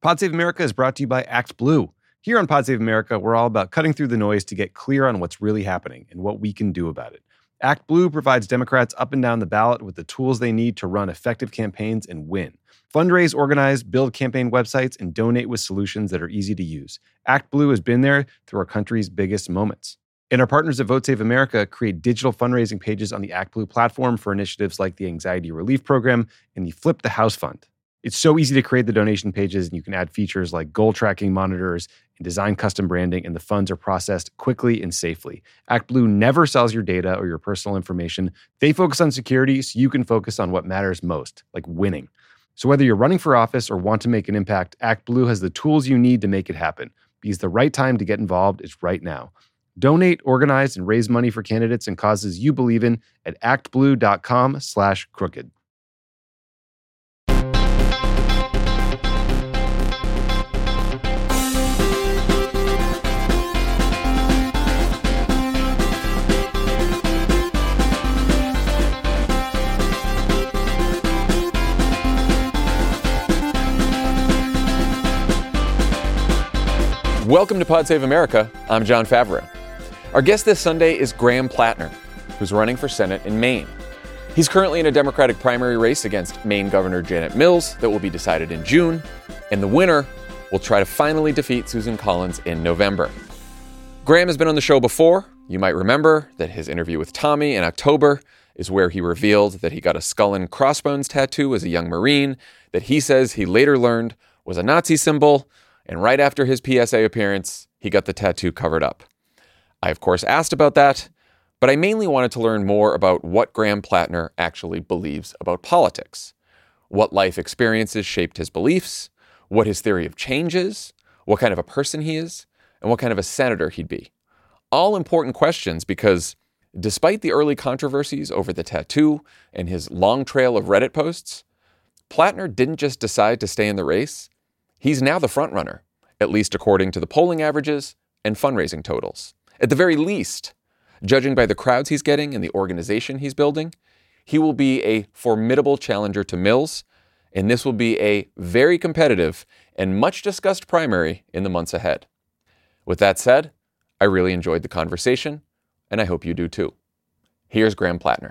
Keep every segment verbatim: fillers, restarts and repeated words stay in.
Pod Save America is brought to you by ActBlue. Here on Pod Save America, we're all about cutting through the noise to get clear on what's really happening and what we can do about it. ActBlue provides Democrats up and down the ballot with the tools they need to run effective campaigns and win. Fundraise, organize, build campaign websites, and donate with solutions that are easy to use. ActBlue has been there through our country's biggest moments. And our partners at Vote Save America create digital fundraising pages on the ActBlue platform for initiatives like the Anxiety Relief Program and the Flip the House Fund. It's so easy to create the donation pages, and you can add features like goal tracking monitors and design custom branding, and the funds are processed quickly and safely. ActBlue never sells your data or your personal information. They focus on security so you can focus on what matters most, like winning. So whether you're running for office or want to make an impact, ActBlue has the tools you need to make it happen, because the right time to get involved is right now. Donate, organize, and raise money for candidates and causes you believe in at actblue.com slash crooked. Welcome to Pod Save America. I'm John Favreau. Our guest this Sunday is Graham Plattner, who's running for Senate in Maine. He's currently in a Democratic primary race against Maine Governor Janet Mills that will be decided in June, and the winner will try to finally defeat Susan Collins in November. Graham has been on the show before. You might remember that his interview with Tommy in October is where he revealed that he got a skull and crossbones tattoo as a young Marine that he says he later learned was a Nazi symbol. And right after his P S A appearance, he got the tattoo covered up. I, of course, asked about that, but I mainly wanted to learn more about what Graham Plattner actually believes about politics, what life experiences shaped his beliefs, what his theory of change is, what kind of a person he is, and what kind of a senator he'd be. All important questions because despite the early controversies over the tattoo and his long trail of Reddit posts, Plattner didn't just decide to stay in the race. He's now the frontrunner, at least according to the polling averages and fundraising totals. At the very least, judging by the crowds he's getting and the organization he's building, he will be a formidable challenger to Mills, and this will be a very competitive and much discussed primary in the months ahead. With that said, I really enjoyed the conversation, and I hope you do too. Here's Graham Plattner.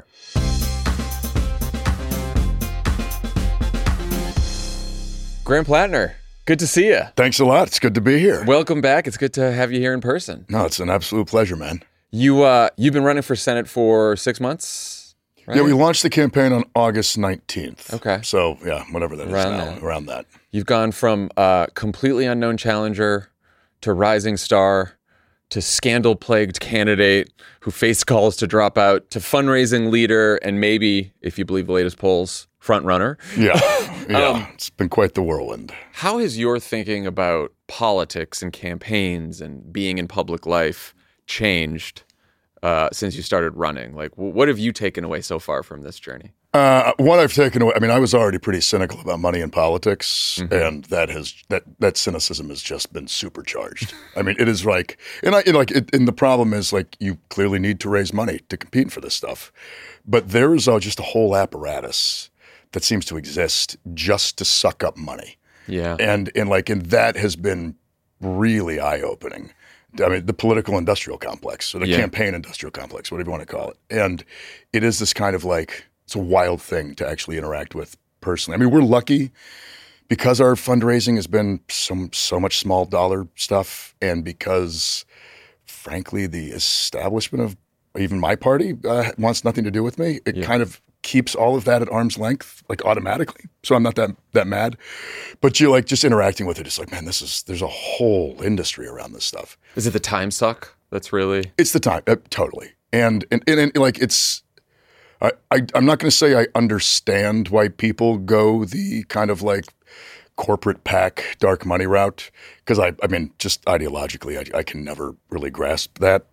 Graham Plattner. Good to see you. Thanks a lot. It's good to be here. Welcome back. It's good to have you here in person. No, it's an absolute pleasure, man. You, uh, you've been running for Senate for six months, right? Yeah, we launched the campaign on August nineteenth. Okay. So, yeah, whatever that around is now, that. around that. You've gone from uh, completely unknown challenger to rising star to scandal-plagued candidate who faced calls to drop out to fundraising leader and maybe, if you believe the latest polls, front runner. Yeah, yeah. um, it's been quite the whirlwind. How has your thinking about politics and campaigns and being in public life changed uh, since you started running? Like, what have you taken away so far from this journey? Uh, what I've taken away, I mean, I was already pretty cynical about money in politics, mm-hmm. and that has that that cynicism has just been supercharged. I mean, it is like, and I and like, it, and the problem is like, you clearly need to raise money to compete for this stuff, but there is uh, just a whole apparatus that seems to exist just to suck up money. Yeah, and and like, and that has been really eye opening. I mean, the political industrial complex or the yeah. campaign industrial complex, whatever you want to call it, and it is this kind of like. It's a wild thing to actually interact with personally. I mean, we're lucky because our fundraising has been so, so much small dollar stuff, and because, frankly, the establishment of even my party uh, wants nothing to do with me. It yeah. kind of keeps all of that at arm's length, like automatically. So I'm not that that mad. But you like just interacting with it. It's like, man, this is there's a whole industry around this stuff. Is it the time suck that's really? It's the time, uh, totally. And and, and and like it's. I, I, I'm not going to say I understand why people go the kind of like corporate PAC dark money route, because I, I mean, just ideologically, I, I can never really grasp that.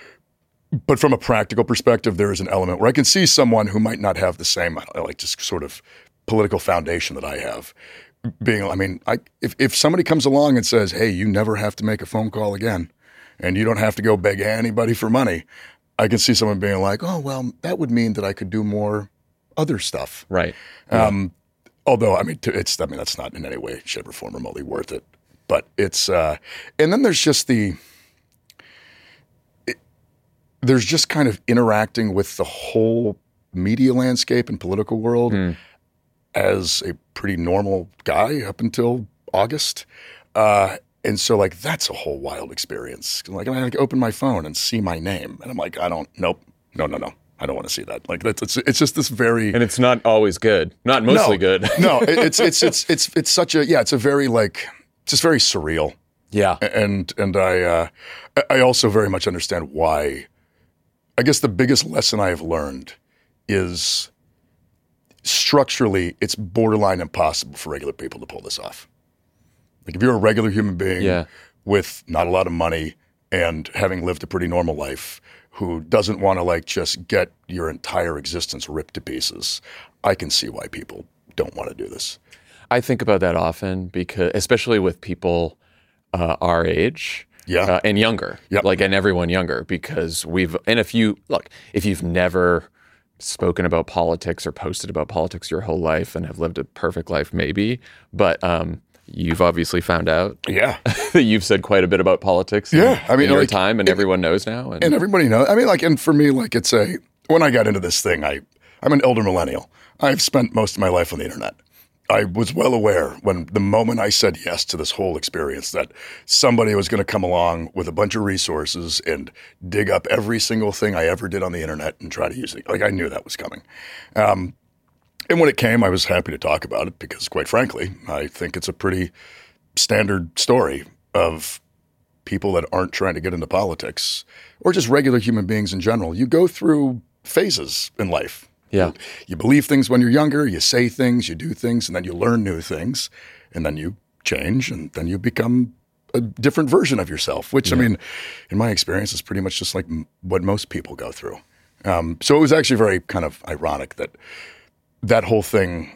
But from a practical perspective, there is an element where I can see someone who might not have the same, like just sort of political foundation that I have being, I mean, I, if, if somebody comes along and says, hey, you never have to make a phone call again and you don't have to go beg anybody for money, I can see someone being like, oh, well, that would mean that I could do more other stuff. Right. Um, Although, I mean, it's, I mean, that's not in any way, shape, or form remotely worth it. But it's, uh, and then there's just the, it, there's just kind of interacting with the whole media landscape and political world mm. as a pretty normal guy up until August. Uh, and so, like, that's a whole wild experience. Like, I like, open my phone and see my name. And I'm like, I don't, nope, no, no, no. I don't want to see that. Like that's it's, it's just this very and it's not always good, not mostly no, good. no, it's it's it's it's it's such a yeah. It's a very like just very surreal. Yeah, and and I uh, I also very much understand why. I guess the biggest lesson I have learned is structurally, it's borderline impossible for regular people to pull this off. Like if you're a regular human being yeah. with not a lot of money and having lived a pretty normal life, who doesn't want to like just get your entire existence ripped to pieces, I can see why people don't want to do this. I think about that often because, especially with people uh, our age, yeah, uh, and younger, yep. like and everyone younger, because we've and if you look, if you've never spoken about politics or posted about politics your whole life and have lived a perfect life, maybe, but um, you've obviously found out yeah. that you've said quite a bit about politics yeah. in, I mean, in your like, time, and it, everyone knows now. And, and everybody knows. I mean, like, and for me, like, it's a, when I got into this thing, I, I'm an elder millennial. I've spent most of my life on the internet. I was well aware when the moment I said yes to this whole experience that somebody was going to come along with a bunch of resources and dig up every single thing I ever did on the internet and try to use it. Like, I knew that was coming. Um, and when it came, I was happy to talk about it because, quite frankly, I think it's a pretty standard story of people that aren't trying to get into politics or just regular human beings in general. You go through phases in life. Yeah. You, you believe things when you're younger, you say things, you do things, and then you learn new things, and then you change, and then you become a different version of yourself, which, yeah. I mean, in my experience, is pretty much just like m- what most people go through. Um, so it was actually very kind of ironic that that whole thing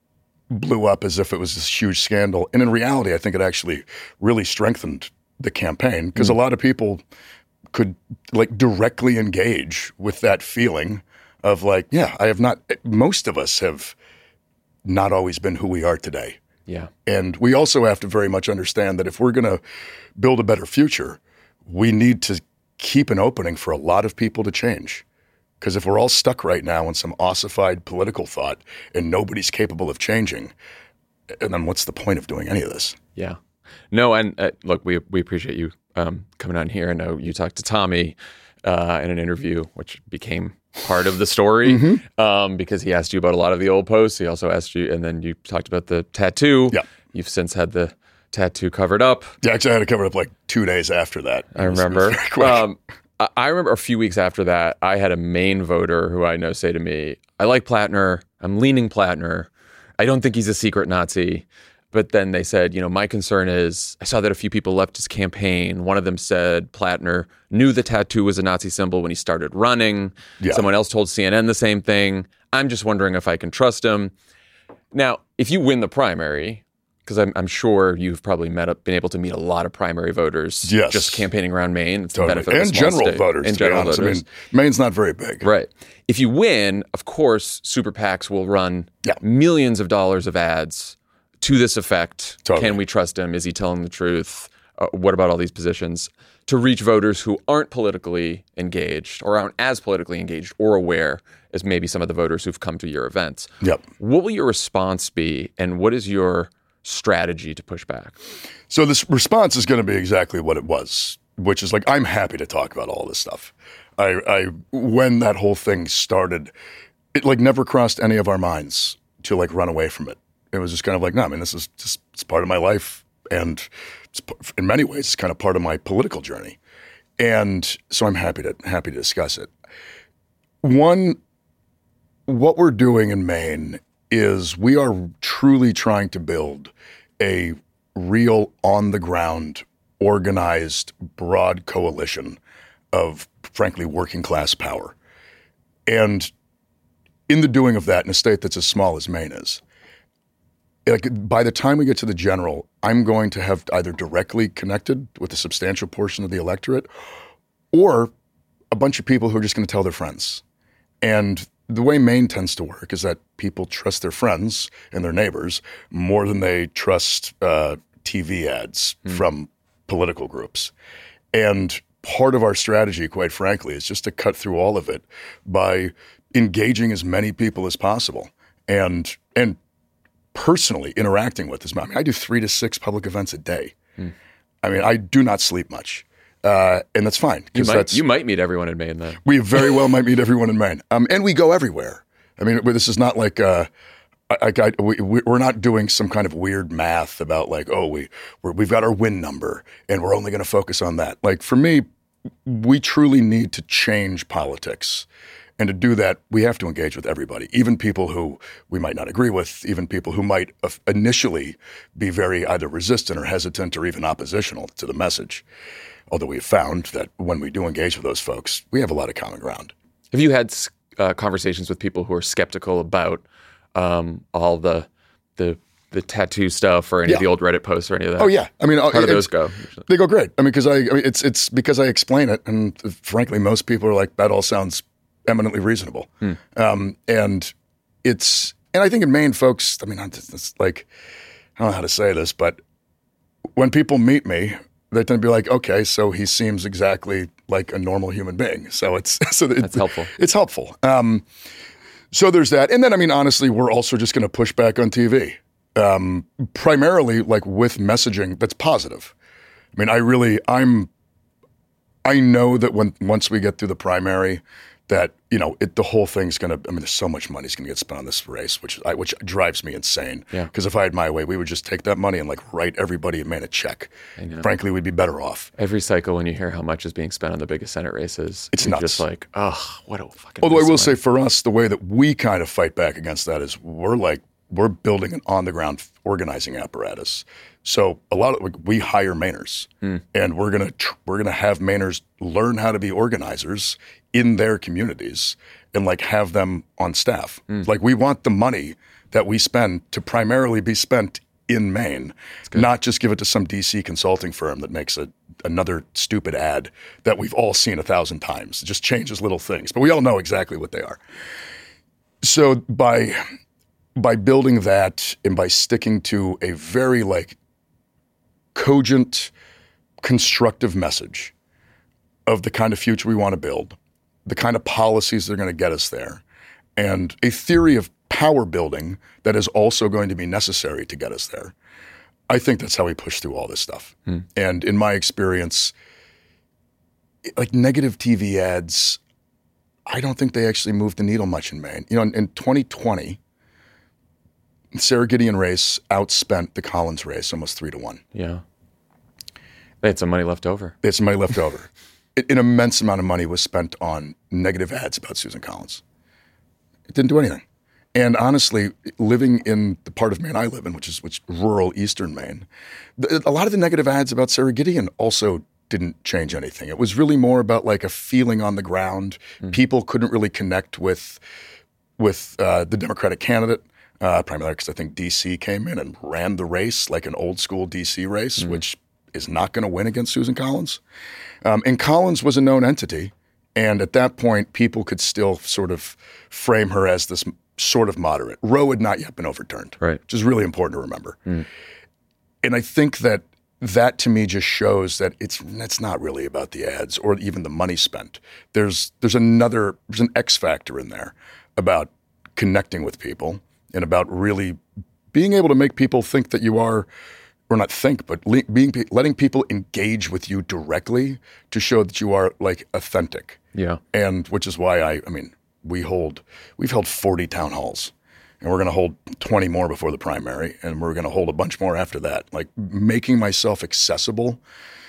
blew up as if it was this huge scandal. And in reality, I think it actually really strengthened the campaign because mm. a lot of people could like directly engage with that feeling of like, yeah, I have not, most of us have not always been who we are today. Yeah. And we also have to very much understand that if we're going to build a better future, we need to keep an opening for a lot of people to change. Because if we're all stuck right now in some ossified political thought and nobody's capable of changing, and then what's the point of doing any of this? Yeah. No, and uh, look, we we appreciate you um, coming on here. I know you talked to Tommy uh, in an interview, which became part of the story mm-hmm. um, because he asked you about a lot of the old posts. He also asked you, and then you talked about the tattoo. Yeah. You've since had the tattoo covered up. Yeah, actually, I had it covered up like two days after that. I remember. Um, I remember a few weeks after that, I had a Maine voter who I know say to me, I like Plattner. I'm leaning Plattner. I don't think he's a secret Nazi. But then they said, you know, my concern is I saw that a few people left his campaign. One of them said Plattner knew the tattoo was a Nazi symbol when he started running. Yeah. Someone else told C N N the same thing. I'm just wondering if I can trust him. Now, if you win the primary, because I'm, I'm sure you've probably met up, been able to meet a lot of primary voters yes. just campaigning around Maine. It's totally. the benefit of and a small general state. voters. And general voters. voters. I mean, Maine's not very big. Right. If you win, of course, super PACs will run yeah. millions of dollars of ads to this effect. Totally. Can we trust him? Is he telling the truth? Uh, what about all these positions? To reach voters who aren't politically engaged or aren't as politically engaged or aware as maybe some of the voters who've come to your events. Yep. What will your response be, and what is your strategy to push back? So this response is going to be exactly what it was, which is like, I'm happy to talk about all this stuff. I, I when that whole thing started, it like never crossed any of our minds to like run away from it. It was just kind of like, no, I mean, this is just, it's part of my life. And it's, in many ways, it's kind of part of my political journey. And so I'm happy to, happy to discuss it. One, what we're doing in Maine is we are truly trying to build a real on-the-ground, organized, broad coalition of, frankly, working-class power. And in the doing of that, in a state that's as small as Maine is, like by the time we get to the general, I'm going to have either directly connected with a substantial portion of the electorate or a bunch of people who are just going to tell their friends. And the way Maine tends to work is that people trust their friends and their neighbors more than they trust uh, T V ads mm. from political groups. And part of our strategy, quite frankly, is just to cut through all of it by engaging as many people as possible and and personally interacting with as many. I mean, I do three to six public events a day. Mm. I mean, I do not sleep much. Uh, and that's fine. You might, that's, you might meet everyone in Maine then. We very well might meet everyone in Maine. Um, and we go everywhere. I mean, this is not like uh, I, I, we, we're not doing some kind of weird math about like, oh, we, we're, we've got our win number and we're only going to focus on that. Like for me, we truly need to change politics. And to do that, we have to engage with everybody, even people who we might not agree with, even people who might initially be very either resistant or hesitant or even oppositional to the message. Although we have found that when we do engage with those folks, we have a lot of common ground. Have you had uh, conversations with people who are skeptical about um, all the the the tattoo stuff or any yeah. of the old Reddit posts or any of that? Oh yeah, I mean, how do those go? They go great. I mean, because I, I mean, it's it's because I explain it, and frankly, most people are like, that all sounds eminently reasonable. Hmm. Um, and it's and I think in Maine, folks, I mean, it's like I don't know how to say this, but when people meet me, they tend to be like, okay, so he seems exactly like a normal human being. So it's so it, that's helpful. It's helpful. Um, so there's that, and then I mean, honestly, we're also just going to push back on T V, um, primarily like with messaging that's positive. I mean, I really, I'm, I know that when once we get through the primary, that, you know, it, the whole thing's going to, I mean, there's so much money's going to get spent on this race, which I, which drives me insane. Because yeah. if I had my way, we would just take that money and like write everybody in Maine a check. Frankly, we'd be better off. Every cycle when you hear how much is being spent on the biggest Senate races, it's you're nuts. just like, oh, what a fucking Although I will say for us, the way that we kind of fight back against that is we're like, we're building an on-the-ground organizing apparatus. So a lot of like, we hire Mainers, mm. and we're gonna tr- we're gonna have Mainers learn how to be organizers in their communities and like have them on staff. Mm. Like we want the money that we spend to primarily be spent in Maine, not just give it to some D C consulting firm that makes a another stupid ad that we've all seen a thousand times. It just changes little things, but we all know exactly what they are. So by by building that and by sticking to a very like cogent, constructive message of the kind of future we want to build, the kind of policies that are going to get us there, and a theory of power building that is also going to be necessary to get us there. I think that's how we push through all this stuff. Hmm. And in my experience, like negative T V ads, I don't think they actually moved the needle much in Maine. You know, in, in twenty twenty, the Sarah Gideon race outspent the Collins race almost three to one. Yeah. They had some money left over. They had some money left over. An immense amount of money was spent on negative ads about Susan Collins. It didn't do anything. And honestly, living in the part of Maine I live in, which is which rural eastern Maine, the, a lot of the negative ads about Sarah Gideon also didn't change anything. It was really more about like a feeling on the ground. Mm. People couldn't really connect with with uh, the Democratic candidate, uh, primarily because I think D C came in and ran the race like an old school D C race, mm. which is not going to win against Susan Collins. Um, and Collins was a known entity. And at that point, people could still sort of frame her as this sort of moderate. Roe had not yet been overturned, right. which is really important to remember. Mm. And I think that that to me just shows that it's it's not really about the ads or even the money spent. There's there's another, there's an X factor in there about connecting with people and about really being able to make people think that you are, or not think, but le- being letting people engage with you directly to show that you are like authentic. Yeah. And which is why I, I mean, we hold, we've held forty town halls, and we're going to hold twenty more before the primary, and we're going to hold a bunch more after that. Like making myself accessible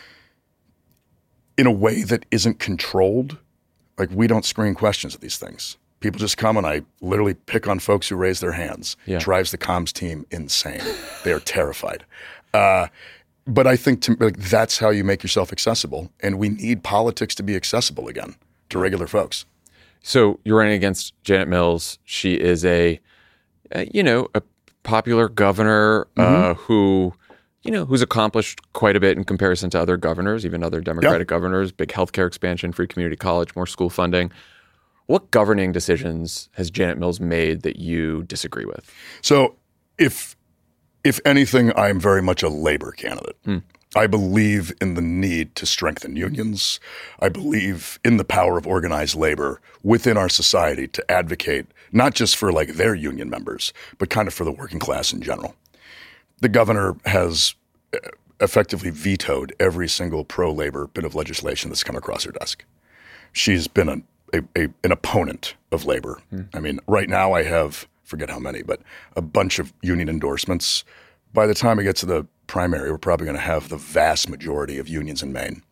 in a way that isn't controlled. Like we don't screen questions at these things. People just come and I literally pick on folks who raise their hands. Yeah. Drives the comms team insane. They are terrified. Uh, but I think to, like, that's how you make yourself accessible. And we need politics to be accessible again to regular folks. So you're running against Janet Mills. She is a, uh, you know, a popular governor uh, mm-hmm. who, you know, who's accomplished quite a bit in comparison to other governors, even other Democratic yeah. governors, big healthcare expansion, free community college, more school funding. What governing decisions has Janet Mills made that you disagree with? So if if anything, I'm very much a labor candidate. Hmm. I believe in the need to strengthen unions. I believe in the power of organized labor within our society to advocate not just for like their union members, but kind of for the working class in general. The governor has effectively vetoed every single pro-labor bit of legislation that's come across her desk. She's been a, a, a, an opponent of labor. Hmm. I mean, right now I have, forget how many, but a bunch of union endorsements. By the time we get to the primary, we're probably going to have the vast majority of unions in Maine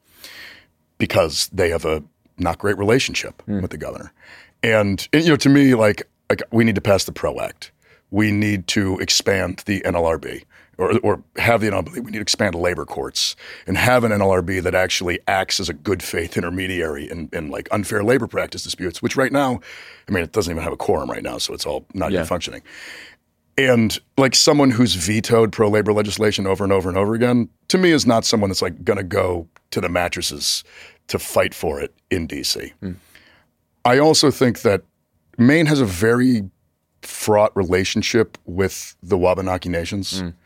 because they have a not great relationship mm. with the governor. And, and, you know, to me, like, like we need to pass the PRO Act. We need to expand the N L R B or, or have the N L R B. We need to expand labor courts and have an N L R B that actually acts as a good faith intermediary in, in like unfair labor practice disputes, which right now, I mean, it doesn't even have a quorum right now, so it's all not yeah. even functioning. And like someone who's vetoed pro-labor legislation over and over and over again, to me is not someone that's like going to go to the mattresses to fight for it in D C. Mm. I also think that Maine has a very fraught relationship with the Wabanaki Nations. Mm.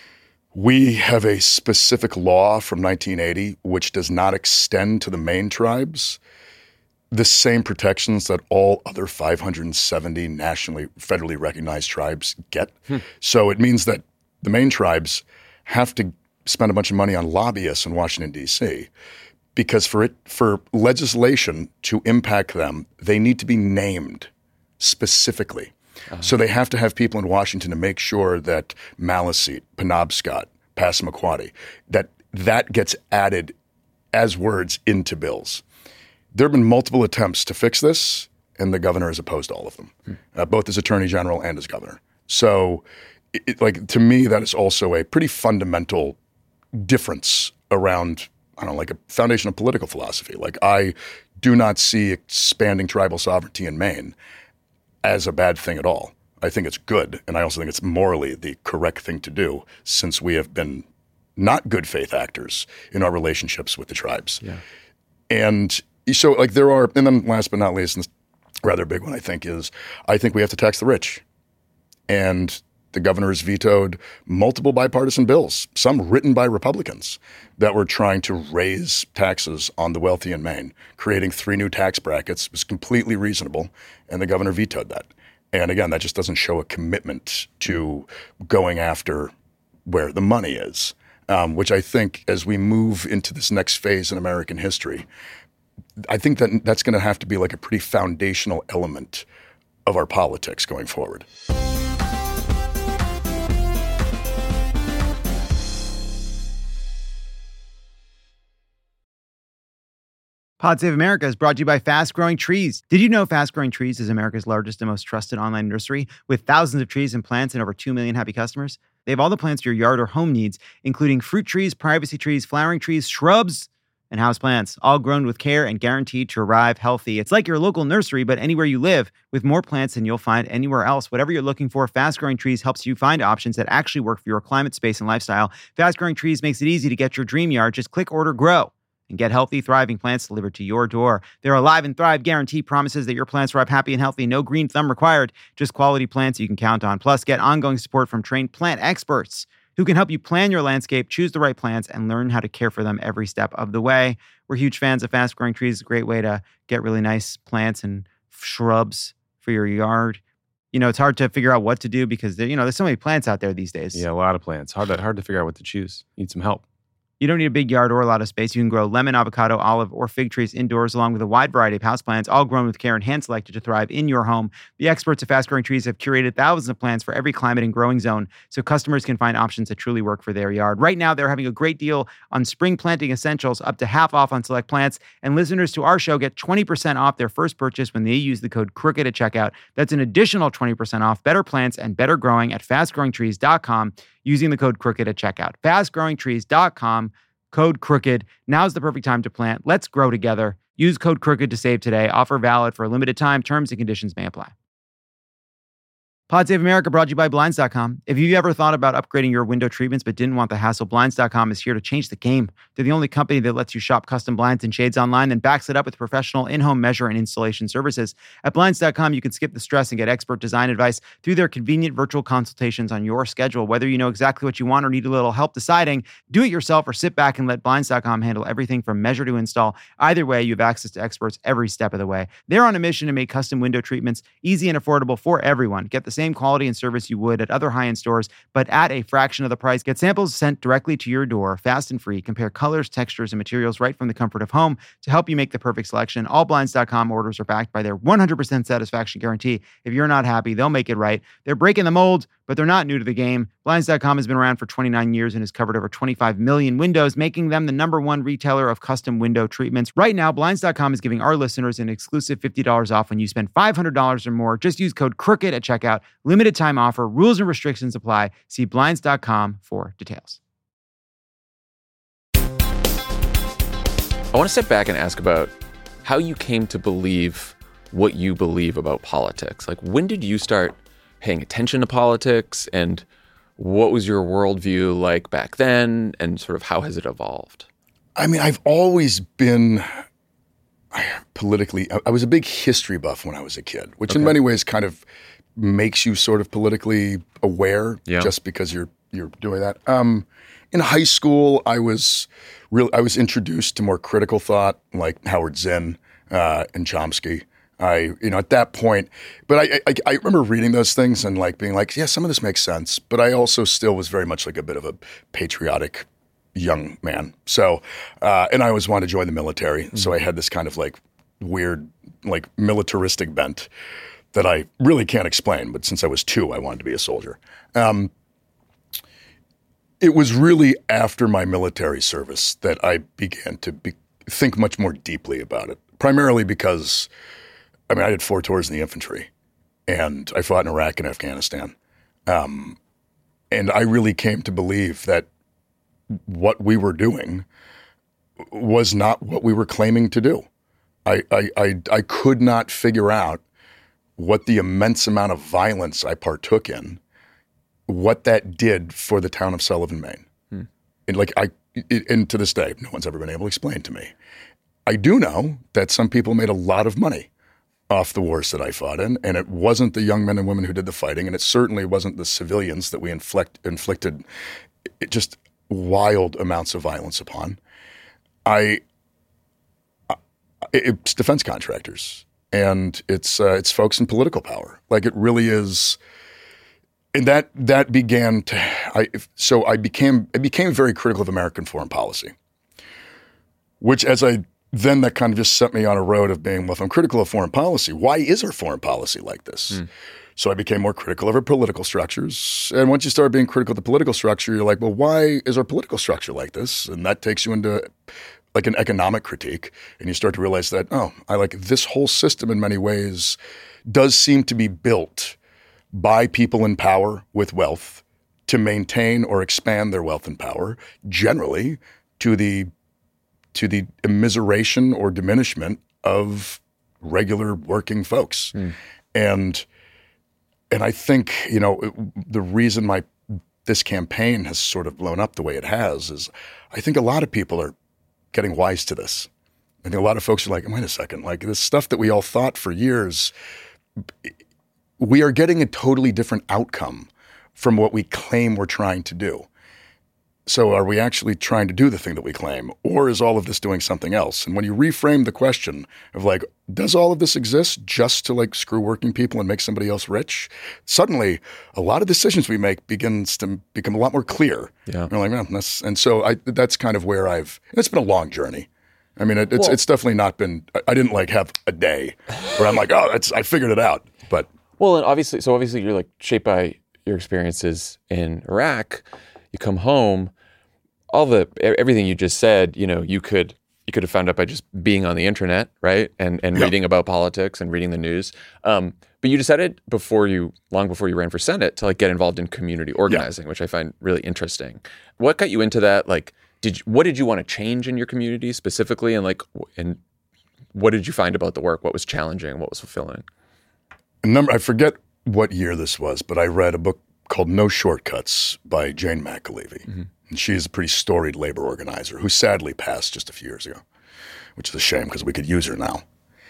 We have a specific law from nineteen eighty which does not extend to the Maine tribes the same protections that all other five hundred seventy nationally, federally recognized tribes get. Hmm. So it means that the Maine tribes have to spend a bunch of money on lobbyists in Washington, D C, because for it for legislation to impact them, they need to be named specifically. Uh-huh. So they have to have people in Washington to make sure that Maliseet, Penobscot, Passamaquoddy, that that gets added as words into bills. There have been multiple attempts to fix this, and the governor has opposed all of them, hmm. uh, both as attorney general and as governor. So, it, like to me, that is also a pretty fundamental difference around, I don't know, like a foundation of political philosophy. Like I do not see expanding tribal sovereignty in Maine as a bad thing at all. I think it's good, and I also think it's morally the correct thing to do since we have been not good faith actors in our relationships with the tribes. Yeah. And so like there are, and then last but not least, and a rather big one I think is, I think we have to tax the rich. And the governor has vetoed multiple bipartisan bills, some written by Republicans, that were trying to raise taxes on the wealthy in Maine. Creating three new tax brackets was completely reasonable, and the governor vetoed that. And again, that just doesn't show a commitment to going after where the money is, um, which I think as we move into this next phase in American history, I think that that's going to have to be like a pretty foundational element of our politics going forward. Pod Save America is brought to you by Fast Growing Trees. Did you know Fast Growing Trees is America's largest and most trusted online nursery with thousands of trees and plants and over two million happy customers? They have all the plants your yard or home needs, including fruit trees, privacy trees, flowering trees, shrubs, and houseplants, all grown with care and guaranteed to arrive healthy. It's like your local nursery, but anywhere you live, with more plants than you'll find anywhere else. Whatever you're looking for, Fast Growing Trees helps you find options that actually work for your climate, space, and lifestyle. Fast Growing Trees makes it easy to get your dream yard. Just click Order Grow and get healthy, thriving plants delivered to your door. Their Alive and Thrive guarantee promises that your plants thrive happy and healthy. No green thumb required, just quality plants you can count on. Plus, get ongoing support from trained plant experts who can help you plan your landscape, choose the right plants, and learn how to care for them every step of the way. We're huge fans of Fast Growing Trees. It's a great way to get really nice plants and shrubs for your yard. You know, it's hard to figure out what to do because, you know, there's so many plants out there these days. Yeah, a lot of plants. Hard to, hard to figure out what to choose. Need some help. You don't need a big yard or a lot of space. You can grow lemon, avocado, olive, or fig trees indoors, along with a wide variety of houseplants, all grown with care and hand-selected to thrive in your home. The experts at Fast Growing Trees have curated thousands of plants for every climate and growing zone, so customers can find options that truly work for their yard. Right now, they're having a great deal on spring planting essentials, up to half off on select plants, and listeners to our show get twenty percent off their first purchase when they use the code CROOKED at checkout. That's an additional twenty percent off better plants and better growing at fast growing trees dot com using the code CROOKED at checkout. fast growing trees dot com. Code CROOKED. Now's the perfect time to plant. Let's grow together. Use code CROOKED to save today. Offer valid for a limited time. Terms and conditions may apply. Pod Save America brought to you by Blinds dot com. If you've ever thought about upgrading your window treatments but didn't want the hassle, Blinds dot com is here to change the game. They're the only company that lets you shop custom blinds and shades online and backs it up with professional in-home measure and installation services. At Blinds dot com, you can skip the stress and get expert design advice through their convenient virtual consultations on your schedule. Whether you know exactly what you want or need a little help deciding, do it yourself or sit back and let Blinds dot com handle everything from measure to install. Either way, you have access to experts every step of the way. They're on a mission to make custom window treatments easy and affordable for everyone. Get the same quality and service you would at other high-end stores, but at a fraction of the price. Get samples sent directly to your door, fast and free. Compare colors, textures, and materials right from the comfort of home to help you make the perfect selection. All Blinds dot com orders are backed by their one hundred percent satisfaction guarantee. If you're not happy, they'll make it right. They're breaking the mold, but they're not new to the game. Blinds dot com has been around for twenty-nine years and has covered over twenty-five million windows, making them the number one retailer of custom window treatments. Right now, Blinds dot com is giving our listeners an exclusive fifty dollars off when you spend five hundred dollars or more. Just use code CROOKED at checkout. Limited time offer. Rules and restrictions apply. See Blinds dot com for details. I want to step back and ask about how you came to believe what you believe about politics. Like, when did you start paying attention to politics, and what was your worldview like back then, and sort of how has it evolved? I mean, I've always been politically, I was a big history buff when I was a kid, which okay. in many ways kind of makes you sort of politically aware yeah. just because you're you're doing that. Um, in high school, I was real. I was introduced to more critical thought, like Howard Zinn uh, and Chomsky. I, you know, at that point, but I, I, I remember reading those things and like being like, yeah, some of this makes sense. But I also still was very much like a bit of a patriotic young man. So, uh, and I always wanted to join the military. Mm-hmm. So I had this kind of like weird, like militaristic bent that I really can't explain. But since I was two, I wanted to be a soldier. Um, it was really after my military service that I began to be, think much more deeply about it, primarily because I mean, I did four tours in the infantry, and I fought in Iraq and Afghanistan. Um, and I really came to believe that what we were doing was not what we were claiming to do. I, I, I, I could not figure out what the immense amount of violence I partook in, what that did for the town of Sullivan, Maine. Hmm. And like I, it, and to this day, no one's ever been able to explain to me. I do know that some people made a lot of money off the wars that I fought in, and it wasn't the young men and women who did the fighting, and it certainly wasn't the civilians that we inflict, inflicted it, just wild amounts of violence upon. I, I it's defense contractors, and it's uh, it's folks in political power. Like it really is, and that that began to. I so I became I became very critical of American foreign policy, which as I. Then that kind of just set me on a road of being, well, if I'm critical of foreign policy, why is our foreign policy like this? Mm. So I became more critical of our political structures. And once you start being critical of the political structure, you're like, well, why is our political structure like this? And that takes you into like an economic critique. And you start to realize that, oh, I like this whole system in many ways does seem to be built by people in power with wealth to maintain or expand their wealth and power, generally to the to the immiseration or diminishment of regular working folks. Mm. And and I think, you know, the reason my this campaign has sort of blown up the way it has is I think a lot of people are getting wise to this. I think a lot of folks are like, wait a second, like this stuff that we all thought for years, we are getting a totally different outcome from what we claim we're trying to do. So are we actually trying to do the thing that we claim, or is all of this doing something else? And when you reframe the question of like, does all of this exist just to like screw working people and make somebody else rich? Suddenly, a lot of decisions we make begins to become a lot more clear. Yeah. You're like, no, that's, and so I, that's kind of where I've, and it's been a long journey. I mean, it, it's well, it's definitely not been, I didn't like have a day where I'm like, oh, it's, I figured it out. But well, and obviously, so obviously you're like shaped by your experiences in Iraq. You come home, all the everything you just said, you know, you could you could have found out by just being on the internet, right, and and yep. reading about politics and reading the news. Um, but you decided before you, long before you ran for Senate, to like get involved in community organizing, yeah. which I find really interesting. What got you into that? Like, did you, what did you want to change in your community specifically, and like, and what did you find about the work? What was challenging? What was fulfilling? A number I forget what year this was, but I read a book called No Shortcuts by Jane McAlevey. Mm-hmm. And she's a pretty storied labor organizer who sadly passed just a few years ago, which is a shame because we could use her now.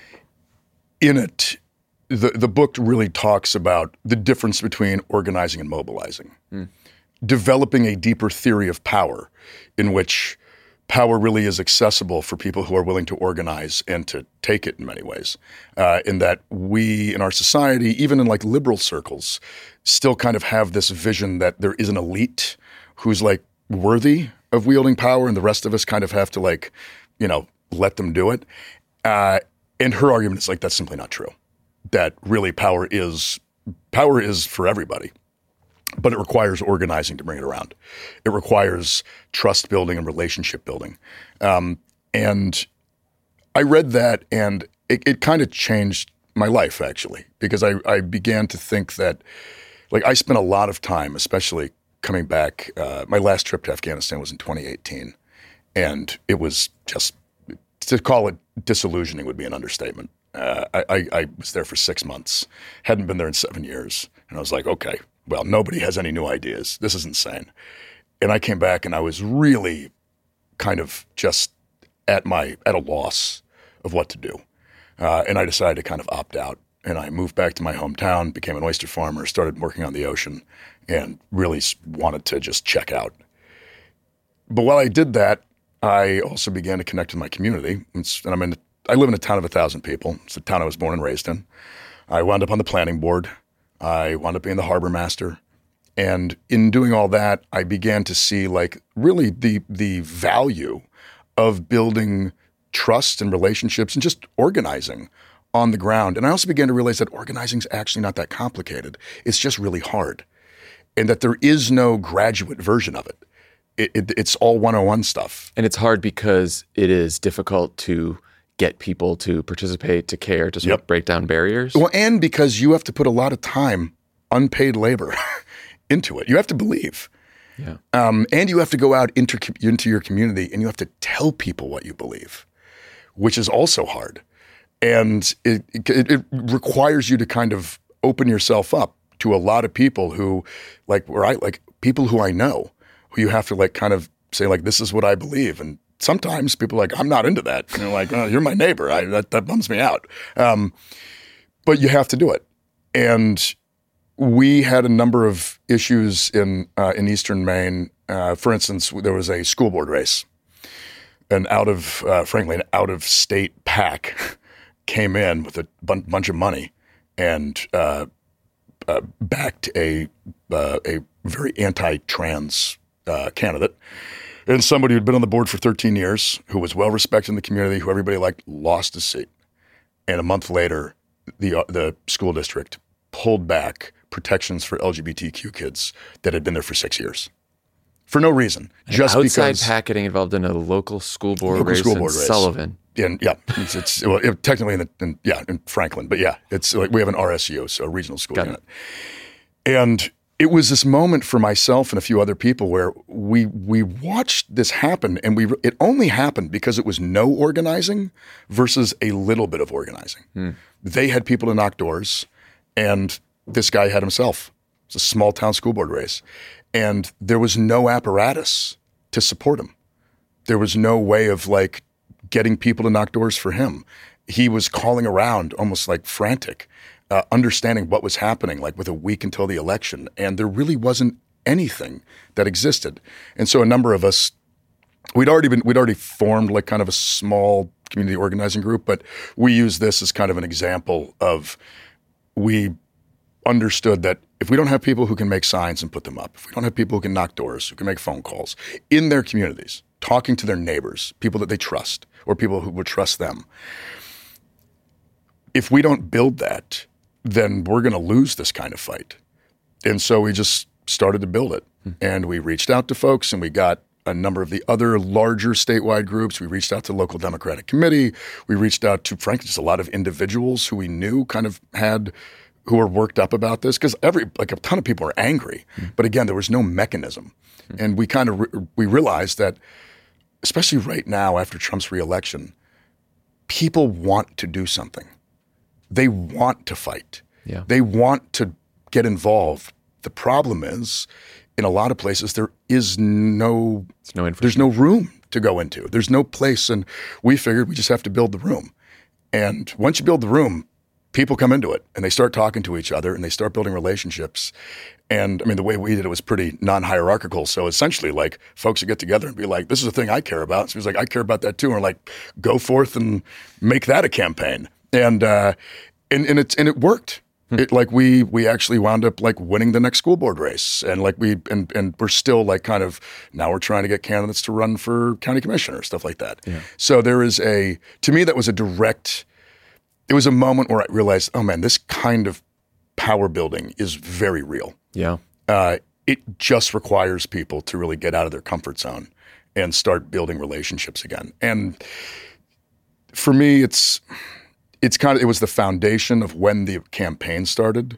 In it, the, the book really talks about the difference between organizing and mobilizing, mm. developing a deeper theory of power in which power really is accessible for people who are willing to organize and to take it in many ways. Uh, in that we, in our society, even in like liberal circles, still kind of have this vision that there is an elite who's like worthy of wielding power and the rest of us kind of have to like, you know, let them do it. Uh, and her argument is like, that's simply not true. That really power is, power is for everybody. But it requires organizing to bring it around. It requires trust building and relationship building. Um, and I read that and it, it kind of changed my life actually, because I, I began to think that like I spent a lot of time, especially coming back. Uh, my last trip to Afghanistan was in twenty eighteen. And it was just, to call it disillusioning would be an understatement. Uh, I, I, I was there for six months, hadn't been there in seven years. And I was like, okay, well, nobody has any new ideas. This is insane. And I came back and I was really kind of just at my at a loss of what to do. Uh, and I decided to kind of opt out. And I moved back to my hometown, became an oyster farmer, started working on the ocean, and really wanted to just check out. But while I did that, I also began to connect with my community. And I'm in, I live in a town of a thousand people. It's the town I was born and raised in. I wound up on the planning board. I wound up being the harbor master. And in doing all that, I began to see like really the the value of building trust and relationships and just organizing on the ground. And I also began to realize that organizing is actually not that complicated. It's just really hard. And that there is no graduate version of it. It, it it's all one oh one stuff. And it's hard because it is difficult to get people to participate, to care, to sort yep. of break down barriers. Well, and because you have to put a lot of time, unpaid labor, into it. You have to believe. Yeah. Um, and you have to go out into, into your community and you have to tell people what you believe, which is also hard. And it, it, it requires you to kind of open yourself up to a lot of people who, like, where I like people who I know, who you have to like kind of say like, this is what I believe. And sometimes people are like, I'm not into that. And they're like, oh, you're my neighbor. I, that, that bums me out. Um, but you have to do it. And we had a number of issues in uh, in Eastern Maine. Uh, for instance, there was a school board race. An out of, uh, frankly, an out-of-state PAC came in with a bun- bunch of money and uh, uh, backed a uh, a very anti-trans uh, candidate. And somebody who'd been on the board for thirteen years, who was well respected in the community, who everybody liked, lost his seat. And a month later, the uh, the school district pulled back protections for L G B T Q kids that had been there for six years. For no reason. An just outside because PAC getting involved in a local school board local race school in board race. Sullivan. And yeah, it's, it's well, it, technically in, the, in yeah in Franklin, but yeah, it's like we have an R S U, so a regional school Got unit. It. And it was this moment for myself and a few other people where we we watched this happen, and we it only happened because it was no organizing versus a little bit of organizing. Hmm. They had people to knock doors, and this guy had himself. It's a small town school board race, and there was no apparatus to support him. There was no way of like getting people to knock doors for him. He was calling around almost like frantic, uh, understanding what was happening, like with a week until the election. And there really wasn't anything that existed. And so a number of us, we'd already been, we'd already formed like kind of a small community organizing group, but we use this as kind of an example of we understood that if we don't have people who can make signs and put them up, if we don't have people who can knock doors, who can make phone calls in their communities, talking to their neighbors, people that they trust, or people who would trust them. If we don't build that, then we're going to lose this kind of fight. And so we just started to build it. Hmm. And we reached out to folks, and we got a number of the other larger statewide groups. We reached out to the local Democratic Committee. We reached out to, frankly, just a lot of individuals who we knew kind of had, who were worked up about this. Because every, like a ton of people are angry. Hmm. But again, there was no mechanism. Hmm. And we kind of, re- we realized that especially right now after Trump's reelection, people want to do something. They want to fight. Yeah. They want to get involved. The problem is, in a lot of places, there is no, no there's no room to go into. There's no place, and we figured we just have to build the room. And once you build the room, people come into it, and they start talking to each other, and they start building relationships. And I mean, the way we did it was pretty non-hierarchical. So essentially, like, folks would get together and be like, this is a thing I care about. So he's like, I care about that too. And we're like, go forth and make that a campaign. And uh, and, and, it, and it worked. It, like we we actually wound up like winning the next school board race, and like we and and we're still like kind of now we're trying to get candidates to run for county commissioner, stuff like that. Yeah. So there is a to me that was a direct. It was a moment where I realized, oh man, this kind of power building is very real. Yeah, uh, it just requires people to really get out of their comfort zone and start building relationships again. And for me, it's. It's kind of, it was the foundation of when the campaign started.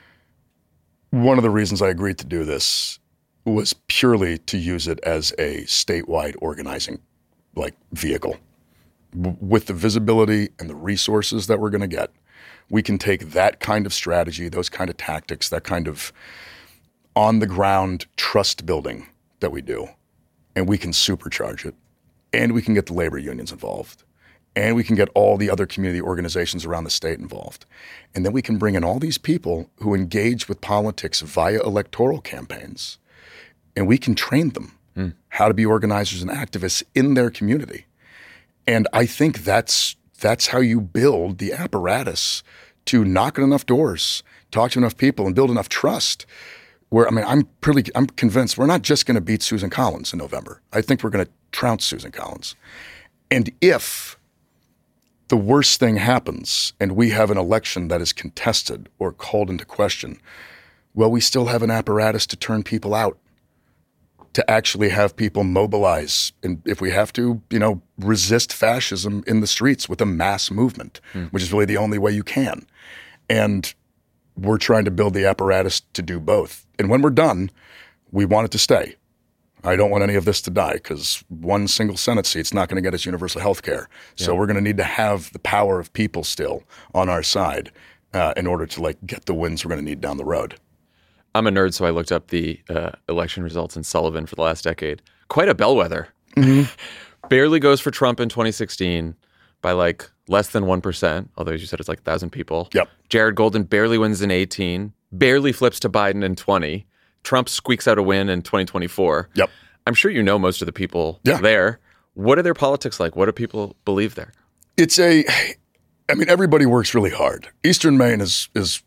One of the reasons I agreed to do this was purely to use it as a statewide organizing like vehicle. W- with the visibility and the resources that we're going to get, we can take that kind of strategy, those kind of tactics, that kind of on the ground trust building that we do, and we can supercharge it, and we can get the labor unions involved. And we can get all the other community organizations around the state involved. And then we can bring in all these people who engage with politics via electoral campaigns. And we can train them mm. how to be organizers and activists in their community. And I think that's that's how you build the apparatus to knock on enough doors, talk to enough people, and build enough trust. Where, I mean, I'm pretty, I'm convinced we're not just going to beat Susan Collins in November. I think we're going to trounce Susan Collins. And if the worst thing happens and we have an election that is contested or called into question, well, we still have an apparatus to turn people out, to actually have people mobilize. And if we have to, you know, resist fascism in the streets with a mass movement, mm. which is really the only way you can. And we're trying to build the apparatus to do both. And when we're done, we want it to stay. I don't want any of this to die because one single Senate seat's not going to get us universal health care. Yeah. So we're going to need to have the power of people still on our side uh, in order to like get the wins we're going to need down the road. I'm a nerd, so I looked up the uh, election results in Sullivan for the last decade. Quite a bellwether. Mm-hmm. Barely goes for Trump in twenty sixteen by like less than one percent, although as you said, it's like one thousand people. Yep. Jared Golden barely wins in eighteen, barely flips to Biden in twenty. Trump squeaks out a win in twenty twenty-four. Yep. I'm sure you know most of the people yeah. there. What are their politics like? What do people believe there? It's a, I mean, everybody works really hard. Eastern Maine is is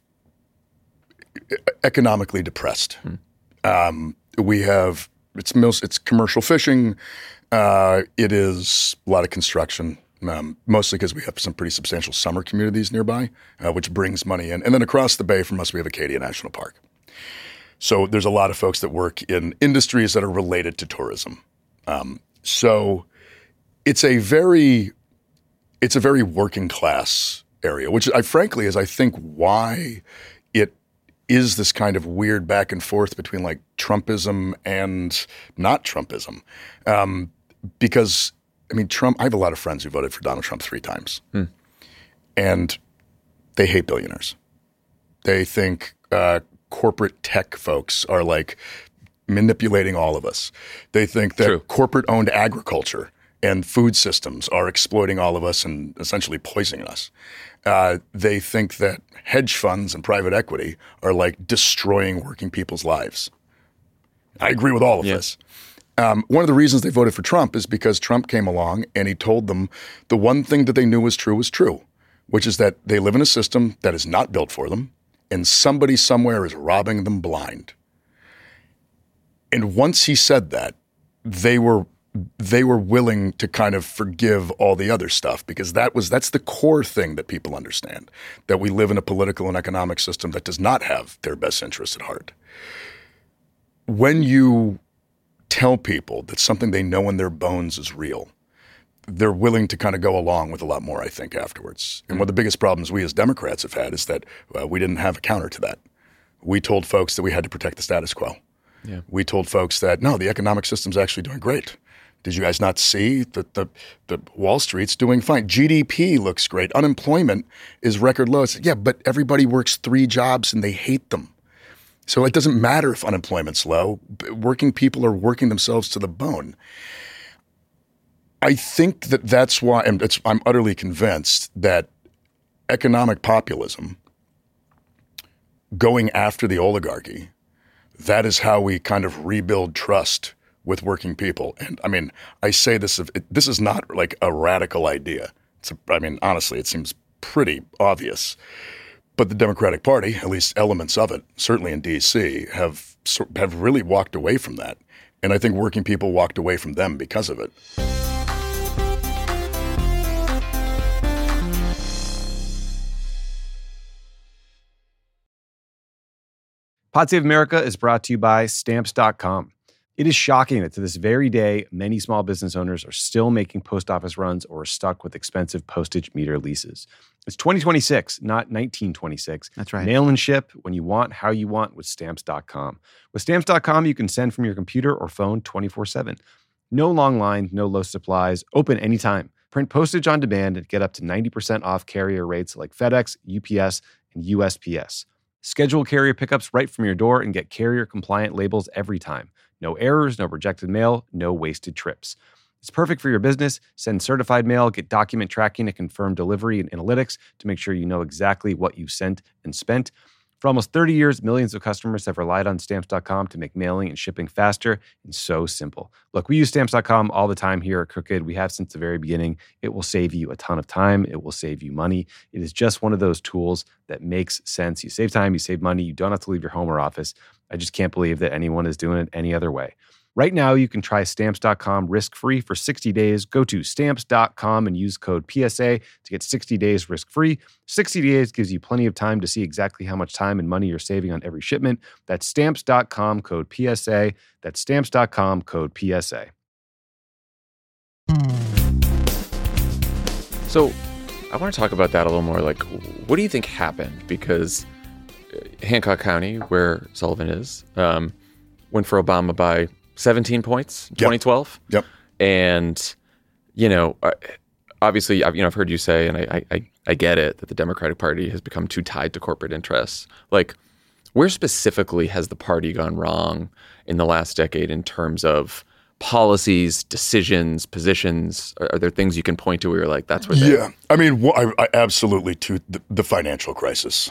economically depressed. Hmm. Um, we have, it's most, it's commercial fishing. Uh, it is a lot of construction, um, mostly because we have some pretty substantial summer communities nearby, uh, which brings money in. And then across the bay from us, we have Acadia National Park. So there's a lot of folks that work in industries that are related to tourism. Um, so it's a very, it's a very working class area, which I frankly is I think why it is this kind of weird back and forth between like Trumpism and not Trumpism. Um, because I mean, Trump, I have a lot of friends who voted for Donald Trump three times hmm. and they hate billionaires. They think, uh, corporate tech folks are like manipulating all of us. They think that True. corporate-owned agriculture and food systems are exploiting all of us and essentially poisoning us. Uh, they think that hedge funds and private equity are like destroying working people's lives. I agree with all of yeah. this. Um, one of the reasons they voted for Trump is because Trump came along and he told them the one thing that they knew was true was true, which is that they live in a system that is not built for them. And somebody somewhere is robbing them blind. And once he said that, they were they were willing to kind of forgive all the other stuff because that was that's the core thing that people understand, that we live in a political and economic system that does not have their best interests at heart. When you tell people that something they know in their bones is real, they're willing to kind of go along with a lot more, I think, afterwards. And one of the biggest problems we as Democrats have had is that uh, we didn't have a counter to that. We told folks that we had to protect the status quo. Yeah. We told folks that, no, the economic system's actually doing great. Did you guys not see that the, the Wall Street's doing fine? G D P looks great. Unemployment is record low. It's, yeah, but everybody works three jobs and they hate them. So it doesn't matter if unemployment's low. Working people are working themselves to the bone. I think that that's why I'm, it's, I'm utterly convinced that economic populism, going after the oligarchy, that is how we kind of rebuild trust with working people. And I mean, I say this, this is not like a radical idea. It's a, I mean, honestly, it seems pretty obvious. But the Democratic Party, at least elements of it, certainly in D C, have have really walked away from that. And I think working people walked away from them because of it. Pod Save America is brought to you by Stamps dot com. It is shocking that to this very day, many small business owners are still making post office runs or are stuck with expensive postage meter leases. It's twenty twenty-six, not nineteen twenty-six. That's right. Mail and ship when you want, how you want with Stamps dot com. With Stamps dot com, you can send from your computer or phone twenty-four seven. No long lines, no low supplies, open anytime. Print postage on demand and get up to ninety percent off carrier rates like FedEx, U P S, and U S P S. Schedule carrier pickups right from your door and get carrier-compliant labels every time. No errors, no rejected mail, no wasted trips. It's perfect for your business. Send certified mail, get document tracking and confirm delivery and analytics to make sure you know exactly what you sent and spent. For almost thirty years, millions of customers have relied on Stamps dot com to make mailing and shipping faster and so simple. Look, we use Stamps dot com all the time here at Crooked. We have since the very beginning. It will save you a ton of time. It will save you money. It is just one of those tools that makes sense. You save time, you save money. You don't have to leave your home or office. I just can't believe that anyone is doing it any other way. Right now, you can try Stamps dot com risk-free for sixty days. Go to Stamps dot com and use code P S A to get sixty days risk-free. sixty days gives you plenty of time to see exactly how much time and money you're saving on every shipment. That's Stamps dot com, code P S A. That's Stamps dot com, code P S A. So I want to talk about that a little more. Like, what do you think happened? Because Hancock County, where Sullivan is, um, went for Obama by seventeen points in twenty twelve. Yep. And, you know, obviously, I've, you know, I've heard you say, and I, I, I get it, that the Democratic Party has become too tied to corporate interests. Like, where specifically has the party gone wrong in the last decade in terms of policies, decisions, positions? Are, are there things you can point to where you're like, that's where they... Yeah. I mean, wh- I, I absolutely to the, the financial crisis.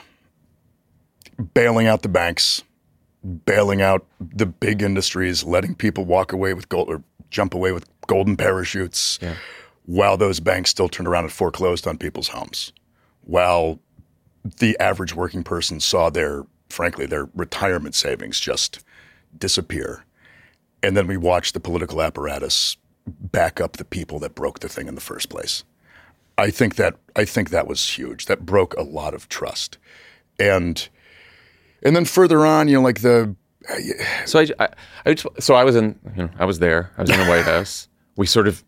Bailing out the banks, bailing out the big industries, letting people walk away with gold or jump away with golden parachutes, yeah. while those banks still turned around and foreclosed on people's homes, while the average working person saw their, frankly, their retirement savings just disappear. And then we watched the political apparatus back up the people that broke the thing in the first place. I think that I think that was huge. That broke a lot of trust. And And then further on, you know, like the. Uh, so I, I, I just, so I was in, you know, I was there. I was in the White House. We sort of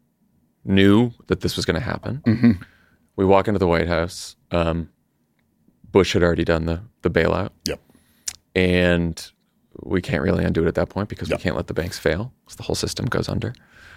knew that this was going to happen. Mm-hmm. We walk into the White House. Um, Bush had already done the the bailout. Yep. And we can't really undo it at that point because yep. we can't let the banks fail, because the whole system goes under.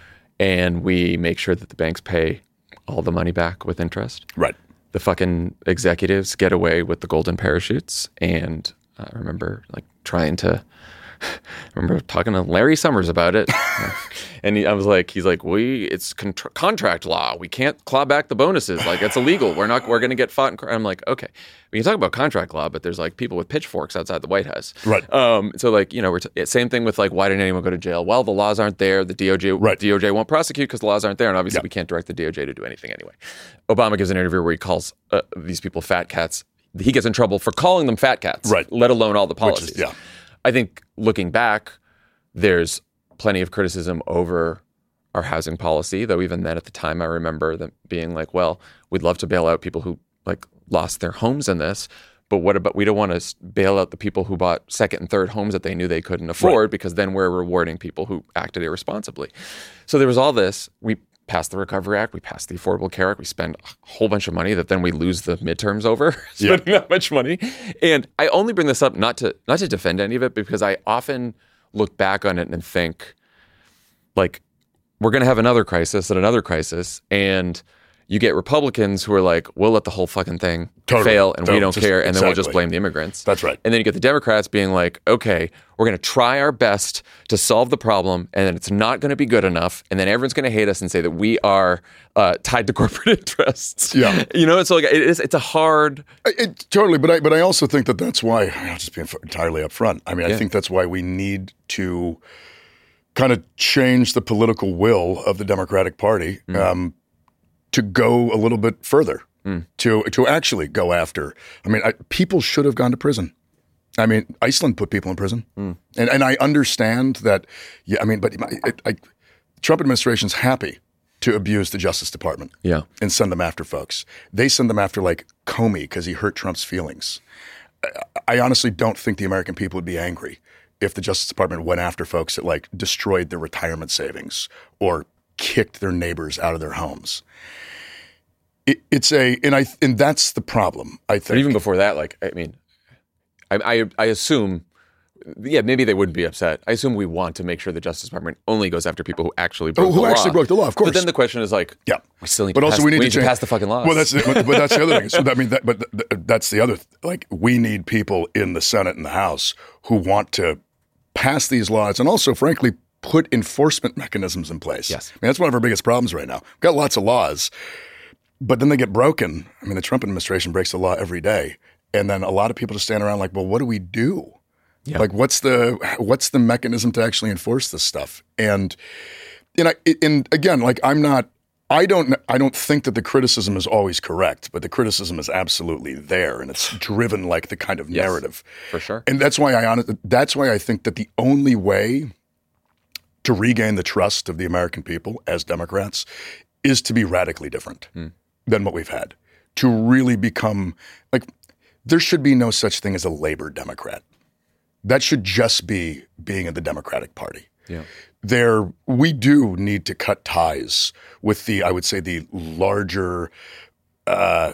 And we make sure that the banks pay all the money back with interest. Right. The fucking executives get away with the golden parachutes. And I remember like trying to, I remember talking to Larry Summers about it. And he, I was like, he's like, we, it's contra- contract law. We can't claw back the bonuses. Like, it's illegal. We're not, we're going to get fought. In, I'm like, okay, we can talk about contract law, but there's like people with pitchforks outside the White House. Right. Um, so like, you know, we're t- same thing with like, why didn't anyone go to jail? Well, the laws aren't there. The D O J, right. D O J won't prosecute because the laws aren't there. And obviously yep. we can't direct the D O J to do anything anyway. Obama gives an interview where he calls uh, these people fat cats. He gets in trouble for calling them fat cats, right. let alone all the policies. Which is, yeah. I think looking back, there's plenty of criticism over our housing policy, though even then at the time I remember them being like, well, we'd love to bail out people who like lost their homes in this, but what about, we don't want to bail out the people who bought second and third homes that they knew they couldn't afford, right. because then we're rewarding people who acted irresponsibly. So there was all this. We passed the Recovery Act, we passed the Affordable Care Act, we spend a whole bunch of money that then we lose the midterms over, spending yeah. that much money. And I only bring this up not to not to defend any of it, because I often look back on it and think, like, we're going to have another crisis and another crisis. And you get Republicans who are like, we'll let the whole fucking thing Totally. fail and So we don't just- care, and then we'll just exactly. blame the immigrants. That's right. And then you get the Democrats being like, okay, we're going to try our best to solve the problem, and then it's not going to be good enough, and then everyone's going to hate us and say that we are uh, tied to corporate interests. Yeah. You know, it's like it is. It's a hard. It, it- totally, but I but I also think that that's why I'll just be entirely upfront. I mean, Yeah. I think that's why we need to kind of change the political will of the Democratic Party Mm. um, to go a little bit further, Mm. to to actually go after. I mean, I, people should have gone to prison. I mean, Iceland put people in prison, Mm. and and I understand that. Yeah, I mean, but it, I, Trump administration's happy to abuse the Justice Department. Yeah. And send them after folks. They send them after like Comey because he hurt Trump's feelings. I, I honestly don't think the American people would be angry if the Justice Department went after folks that like destroyed their retirement savings or kicked their neighbors out of their homes. It, it's a, and I, and that's the problem, I think. But even before that, like, I mean, I, I, I assume, yeah, maybe they wouldn't be upset. I assume we want to make sure the Justice Department only goes after people who actually broke Oh, the who law. actually broke the law, of course. But then the question is like, Yeah. we still need But to also pass, we need to change- pass the fucking laws. Well, that's but, but that's the other thing. So that, I mean, that, but th- that's the other. Like, we need people in the Senate and the House who want to pass these laws and also, frankly, put enforcement mechanisms in place. Yes. I mean, that's one of our biggest problems right now. We've got lots of laws, but then they get broken. I mean, the Trump administration breaks the law every day, and then a lot of people just stand around like, well, what do we do? Yeah. Like, what's the what's the mechanism to actually enforce this stuff? And and I and again, like, I'm not. I don't. I don't think that the criticism is always correct, but the criticism is absolutely there, and it's driven like the kind of Yes, narrative. for sure. And that's why I honest, That's why I think that the only way to regain the trust of the American people as Democrats is to be radically different Hmm. than what we've had. To really become like, there should be no such thing as a labor Democrat. That should just be being in the Democratic Party. Yeah. There, we do need to cut ties with the, I would say, the larger, uh,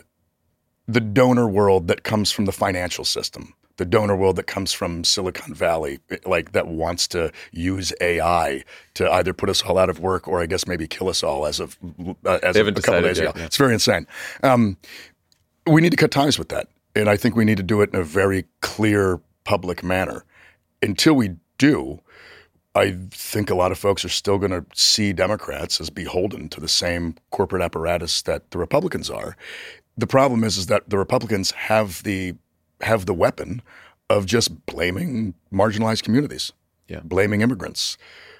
the donor world that comes from the financial system, the donor world that comes from Silicon Valley, like that wants to use A I to either put us all out of work or I guess maybe kill us all as of uh, as They of haven't a couple of decided days yet, ago. yeah. It's very insane. Um, we need to cut ties with that, and I think we need to do it in a very clear, public manner. Until we do, I think a lot of folks are still going to see Democrats as beholden to the same corporate apparatus that the Republicans are. The problem is, is that the Republicans have the have the weapon of just blaming marginalized communities, Yeah. blaming immigrants.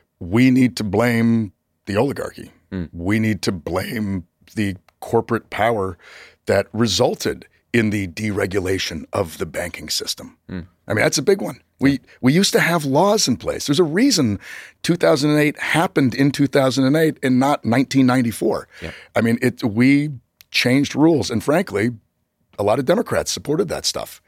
We need to blame the oligarchy. Mm. We need to blame the corporate power that resulted in the deregulation of the banking system. Mm. I mean, that's a big one. We we used to have laws in place. There's a reason two thousand eight happened in two thousand eight and not nineteen ninety-four. Yeah. I mean, it we changed rules, and frankly, a lot of Democrats supported that stuff.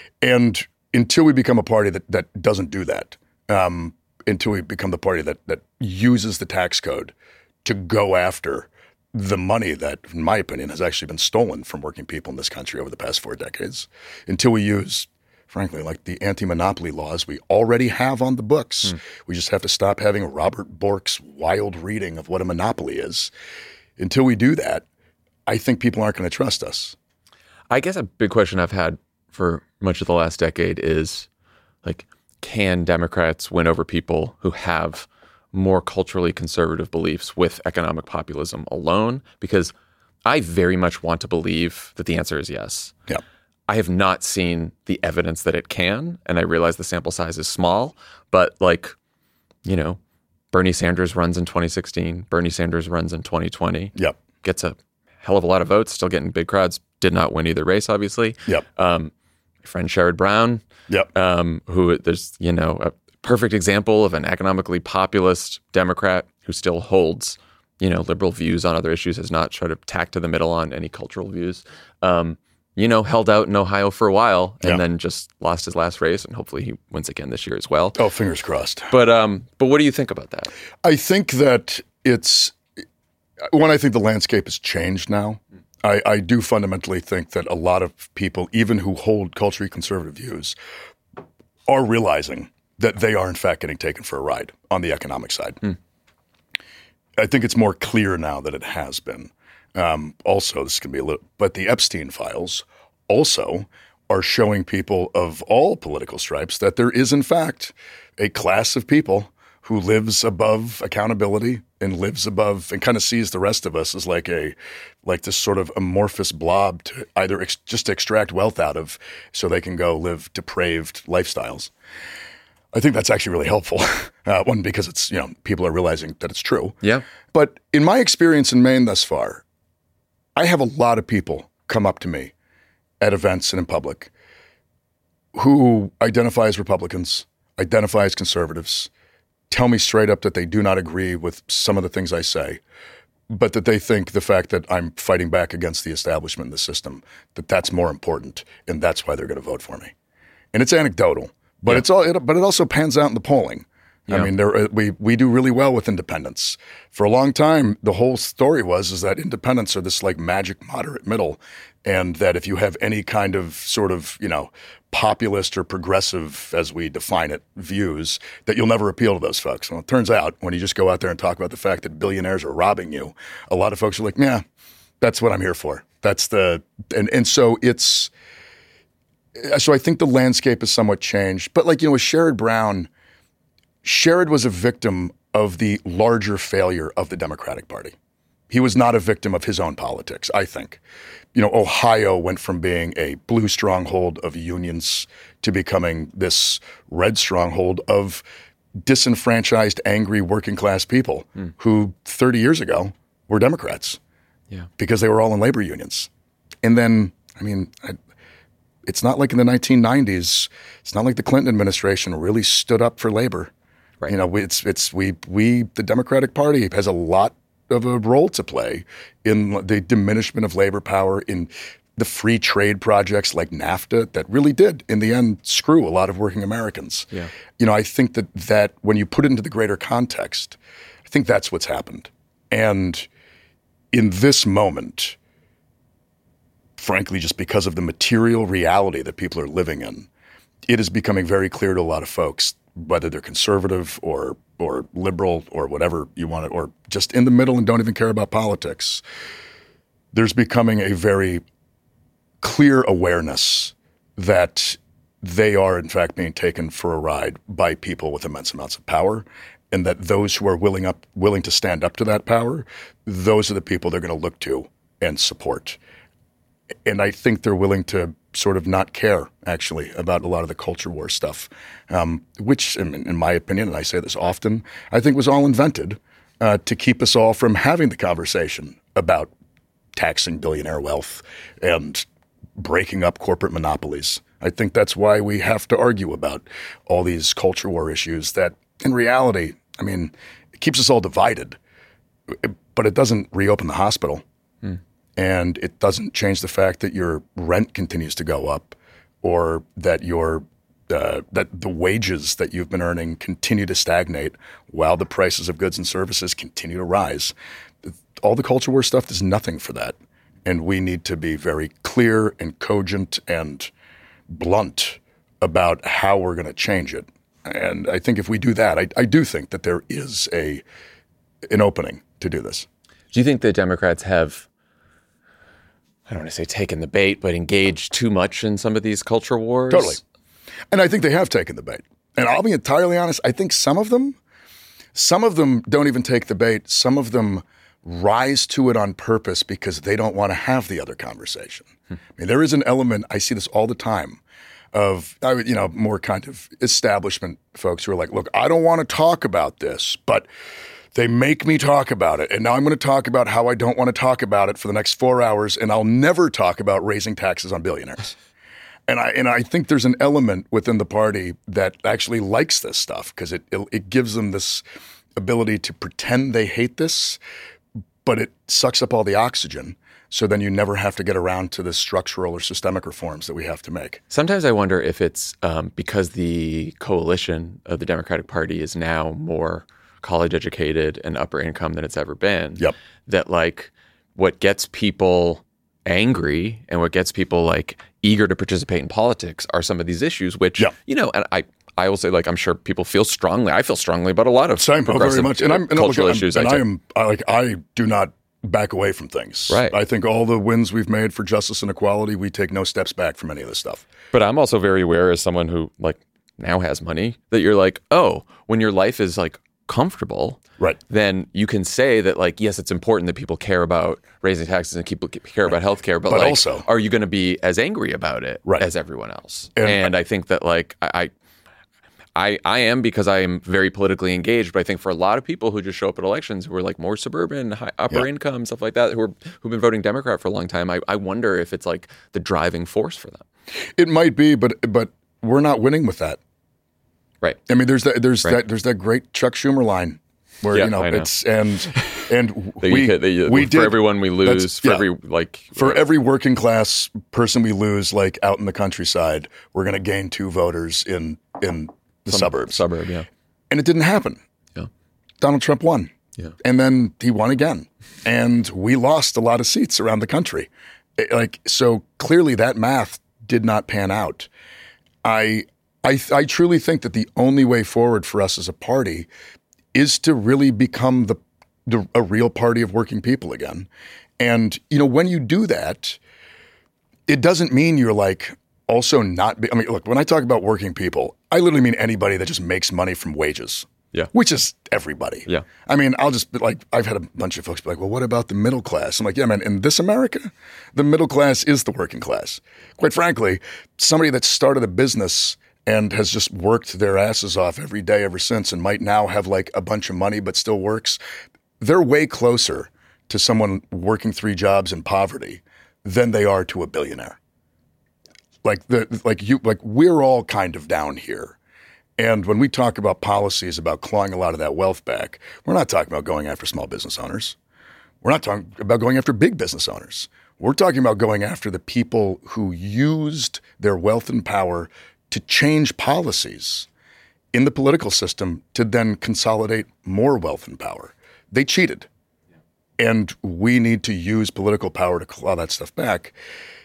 And until we become a party that that doesn't do that, um, until we become the party that that uses the tax code to go after the money that, in my opinion, has actually been stolen from working people in this country over the past four decades, until we use, frankly, like the anti-monopoly laws we already have on the books. Mm. We just have to stop having Robert Bork's wild reading of what a monopoly is. Until we do that, I think people aren't going to trust us. I guess a big question I've had for much of the last decade is, like, can Democrats win over people who have more culturally conservative beliefs with economic populism alone? Because I very much want to believe that the answer is yes. Yeah. I have not seen the evidence that it can, and I realize the sample size is small, but like, you know, Bernie Sanders runs in twenty sixteen, Bernie Sanders runs in twenty twenty, Yep. gets a hell of a lot of votes, still getting big crowds, did not win either race, obviously. Yep. Um, my friend Sherrod Brown, Yep. um, who there's, you know, a perfect example of an economically populist Democrat who still holds, you know, liberal views on other issues, has not tried to tack to the middle on any cultural views. Um, you know, held out in Ohio for a while and Yeah. then just lost his last race, and hopefully he wins again this year as well. Oh, fingers crossed. But um, but what do you think about that? I think that it's when I think the landscape has changed now. I, I do fundamentally think that a lot of people, even who hold culturally conservative views, are realizing that they are in fact getting taken for a ride on the economic side. Hmm. I think it's more clear now that it has been. um, also, this can be a little, but the Epstein files also are showing people of all political stripes that there is, in fact, a class of people who lives above accountability and lives above and kind of sees the rest of us as like a like this sort of amorphous blob to either ex- just extract wealth out of so they can go live depraved lifestyles. I think that's actually really helpful. Uh, one, because it's, you know, people are realizing that it's true. Yeah. But in my experience in Maine thus far, I have a lot of people come up to me at events and in public who identify as Republicans, identify as conservatives, tell me straight up that they do not agree with some of the things I say, but that they think the fact that I'm fighting back against the establishment and the system, that that's more important, and that's why they're going to vote for me. And it's anecdotal, but yeah. it's all. It, but it also pans out in the polling. Yeah. I mean, there, we we do really well with independents. For a long time, the whole story was is that independents are this like magic moderate middle, and that if you have any kind of sort of, you know, populist or progressive, as we define it, views, that you'll never appeal to those folks. Well, it turns out when you just go out there and talk about the fact that billionaires are robbing you, a lot of folks are like, yeah, that's what I'm here for. That's the and and so it's so I think the landscape has somewhat changed. But like, you know, with Sherrod Brown, Sherrod was a victim of the larger failure of the Democratic Party. He was not a victim of his own politics, I think. You know, Ohio went from being a blue stronghold of unions to becoming this red stronghold of disenfranchised, angry working class people mm. who thirty years ago were Democrats yeah. because they were all in labor unions. And then, I mean, I, it's not like in the nineteen nineties, it's not like the Clinton administration really stood up for labor. Right. You know, it's it's we we the Democratic Party has a lot of a role to play in the diminishment of labor power, in the free trade projects like NAFTA that really did, in the end, screw a lot of working Americans. Yeah. You know, I think that that when you put it into the greater context, I think that's what's happened. And in this moment, frankly, just because of the material reality that people are living in, it is becoming very clear to a lot of folks, whether they're conservative or or liberal or whatever you want to, or just in the middle and don't even care about politics, there's becoming a very clear awareness that they are, in fact, being taken for a ride by people with immense amounts of power, and that those who are willing up willing to stand up to that power, those are the people they're going to look to and support. And I think they're willing to sort of not care, actually, about a lot of the culture war stuff, um, which, in, in my opinion, and I say this often, I think was all invented uh, to keep us all from having the conversation about taxing billionaire wealth and breaking up corporate monopolies. I think that's why we have to argue about all these culture war issues that, in reality, I mean, it keeps us all divided, but it doesn't reopen the hospital. Hmm. And it doesn't change the fact that your rent continues to go up, or that your uh, that the wages that you've been earning continue to stagnate while the prices of goods and services continue to rise. All the culture war stuff does nothing for that. And we need to be very clear and cogent and blunt about how we're going to change it. And I think if we do that, I, I do think that there is a an opening to do this. Do you think the Democrats have, I don't want to say taken the bait, but engaged too much in some of these culture wars? Totally. And I think they have taken the bait. And I'll be entirely honest, I think some of them, some of them don't even take the bait. Some of them rise to it on purpose because they don't want to have the other conversation. Hmm. I mean, there is an element, I see this all the time, of, you know, more kind of establishment folks who are like, look, I don't want to talk about this, but they make me talk about it. And now I'm going to talk about how I don't want to talk about it for the next four hours, and I'll never talk about raising taxes on billionaires. And I and I think there's an element within the party that actually likes this stuff because it, it it gives them this ability to pretend they hate this, but it sucks up all the oxygen. So then you never have to get around to the structural or systemic reforms that we have to make. Sometimes I wonder if it's um, because the coalition of the Democratic Party is now more college educated and upper income than it's ever been. Yep. That like what gets people angry and what gets people like eager to participate in politics are some of these issues, which, yep. you know, and I, I will say, like, I'm sure people feel strongly. I feel strongly about a lot of Same, progressive very much. And I'm, and cultural look, issues. I'm, and I, I am I, like I do not back away from things. Right. I think all the wins we've made for justice and equality, we take no steps back from any of this stuff. But I'm also very aware as someone who like now has money that you're like, oh, when your life is like comfortable, right, then you can say that like, yes, it's important that people care about raising taxes and people care about healthcare, but, But like, also- are you going to be as angry about it Right. as everyone else? And- And, I think that like I, I, I am because I am very politically engaged. But I think for a lot of people who just show up at elections who are like more suburban, high, upper Yeah. income, stuff like that, who are who've been voting Democrat for a long time, I, I wonder if it's like the driving force for them. It might be, but but we're not winning with that. Right. I mean, there's that there's Right. that there's that great Chuck Schumer line where Yeah, you know, I know. it's and and That you we could- that you- we for did everyone we lose, that's- for yeah. every like for every working class person we lose, like out in the countryside, we're going to gain two voters in in the some suburbs. suburb, yeah, And it didn't happen. yeah, Donald Trump won. yeah. And then he won again. And we lost a lot of seats around the country. It- like, so clearly that math did not pan out. I, I, I truly think that the only way forward for us as a party is to really become the, the a real party of working people again. And, you know, when you do that, it doesn't mean you're like also not, be, I mean, look, when I talk about working people, I literally mean anybody that just makes money from wages. Yeah. Which is everybody. Yeah. I mean, I'll just be like, I've had a bunch of folks be like, well, what about the middle class? I'm like, yeah, man, in this America, the middle class is the working class. Quite frankly, somebody that started a business and has just worked their asses off every day ever since and might now have like a bunch of money but still works, they're way closer to someone working three jobs in poverty than they are to a billionaire. Like the like you like we're all kind of down here. And when we talk about policies about clawing a lot of that wealth back, we're not talking about going after small business owners. We're not talking about going after big business owners. We're talking about going after the people who used their wealth and power to change policies in the political system to then consolidate more wealth and power. They cheated. And we need to use political power to claw that stuff back.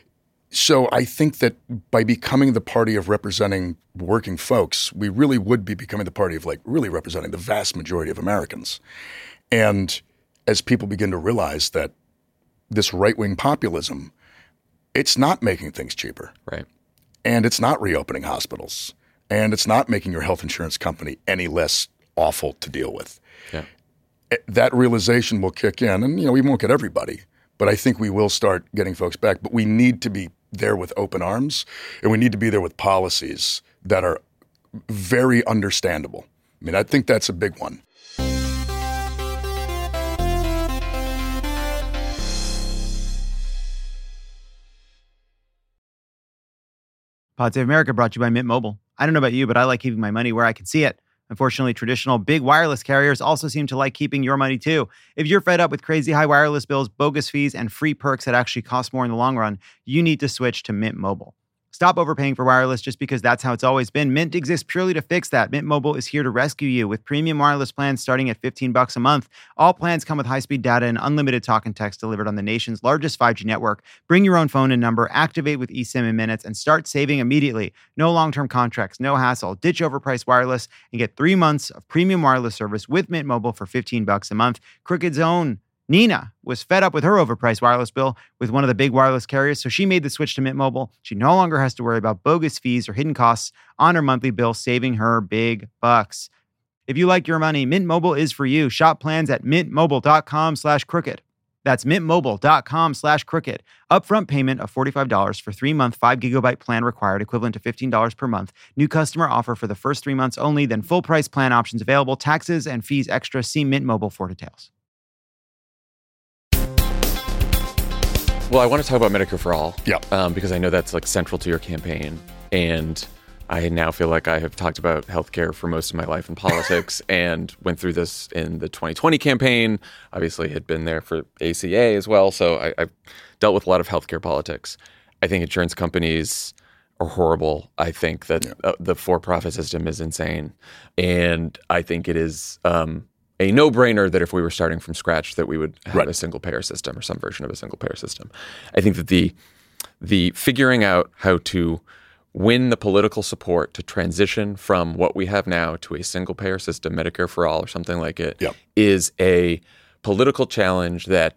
So I think that by becoming the party of representing working folks, we really would be becoming the party of like really representing the vast majority of Americans. And as people begin to realize that this right-wing populism, it's not making things cheaper. Right. And it's not reopening hospitals. And it's not making your health insurance company any less awful to deal with. Yeah. That realization will kick in. And, you know, we won't get everybody, but I think we will start getting folks back. But we need to be there with open arms, and we need to be there with policies that are very understandable. I mean, I think that's a big one. Pod Save America brought to you by Mint Mobile. I don't know about you, but I like keeping my money where I can see it. Unfortunately, traditional big wireless carriers also seem to like keeping your money too. If you're fed up with crazy high wireless bills, bogus fees, and free perks that actually cost more in the long run, you need to switch to Mint Mobile. Stop overpaying for wireless just because that's how it's always been. Mint exists purely to fix that. Mint Mobile is here to rescue you with premium wireless plans starting at fifteen bucks a month. All plans come with high-speed data and unlimited talk and text delivered on the nation's largest five G network. Bring your own phone and number, activate with eSIM in minutes, and start saving immediately. No long-term contracts, no hassle. Ditch overpriced wireless and get three months of premium wireless service with Mint Mobile for fifteen bucks a month. Crooked's own Nina was fed up with her overpriced wireless bill with one of the big wireless carriers, so she made the switch to Mint Mobile. She no longer has to worry about bogus fees or hidden costs on her monthly bill, saving her big bucks. If you like your money, Mint Mobile is for you. Shop plans at mintmobile.com slash crooked. That's mintmobile.com slash crooked. Upfront payment of forty-five dollars for three-month, five gigabyte plan required, equivalent to fifteen dollars per month. New customer offer for the first three months only, then full price plan options available. Taxes and fees extra. See Mint Mobile for details. Well, I want to talk about Medicare for All. Yeah. Um, because I know that's like central to your campaign. And I now feel like I have talked about healthcare for most of my life in politics and went through this in the twenty twenty campaign. Obviously had been there for A C A as well. So I, I've dealt with a lot of healthcare politics. I think insurance companies are horrible. I think that Yeah. uh, the for-profit system is insane. And I think it is um, a no-brainer that if we were starting from scratch that we would have Right. a single-payer system or some version of a single-payer system. I think that the the figuring out how to win the political support to transition from what we have now to a single-payer system, Medicare for All or something like it, Yep. is a political challenge that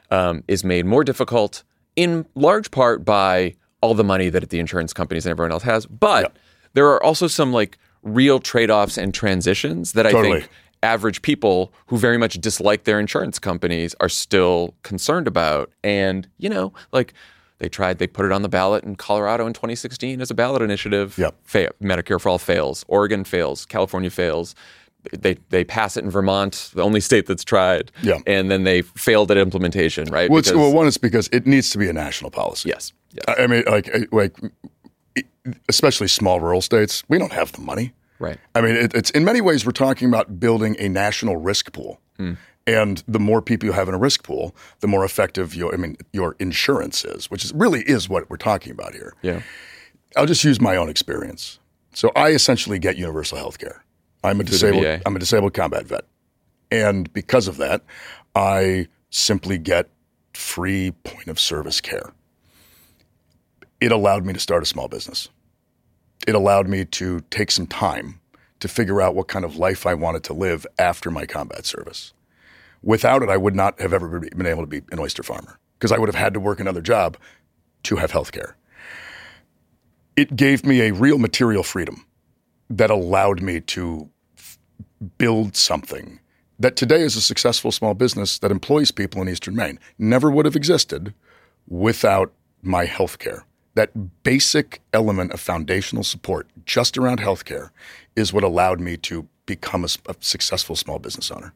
um, is made more difficult in large part by all the money that the insurance companies and everyone else has. But yep. there are also some like real trade-offs and transitions that I totally. think average people who very much dislike their insurance companies are still concerned about. And, you know, like they tried, they put it on the ballot in Colorado in twenty sixteen as a ballot initiative. Yep. Fa- Medicare for All fails. Oregon fails. California fails. They they pass it in Vermont, the only state that's tried. Yeah. And then they failed at implementation, right? Well, it's, Because- well, one is because it needs to be a national policy. Yes. yes. I I mean, like, like, especially small rural states, we don't have the money. Right. I mean, it, it's in many ways we're talking about building a national risk pool, Hmm. and the more people you have in a risk pool, the more effective your I mean your insurance is, which is really is what we're talking about here. Yeah. I'll just use my own experience. So I essentially get universal health care. I'm a the disabled V A. I'm a disabled combat vet, and because of that, I simply get free point of service care. It allowed me to start a small business. It allowed me to take some time to figure out what kind of life I wanted to live after my combat service. Without it, I would not have ever been able to be an oyster farmer because I would have had to work another job to have health care. It gave me a real material freedom that allowed me to f- build something that today is a successful small business that employs people in Eastern Maine. Never would have existed without my health care. That basic element of foundational support just around healthcare is what allowed me to become a, a successful small business owner.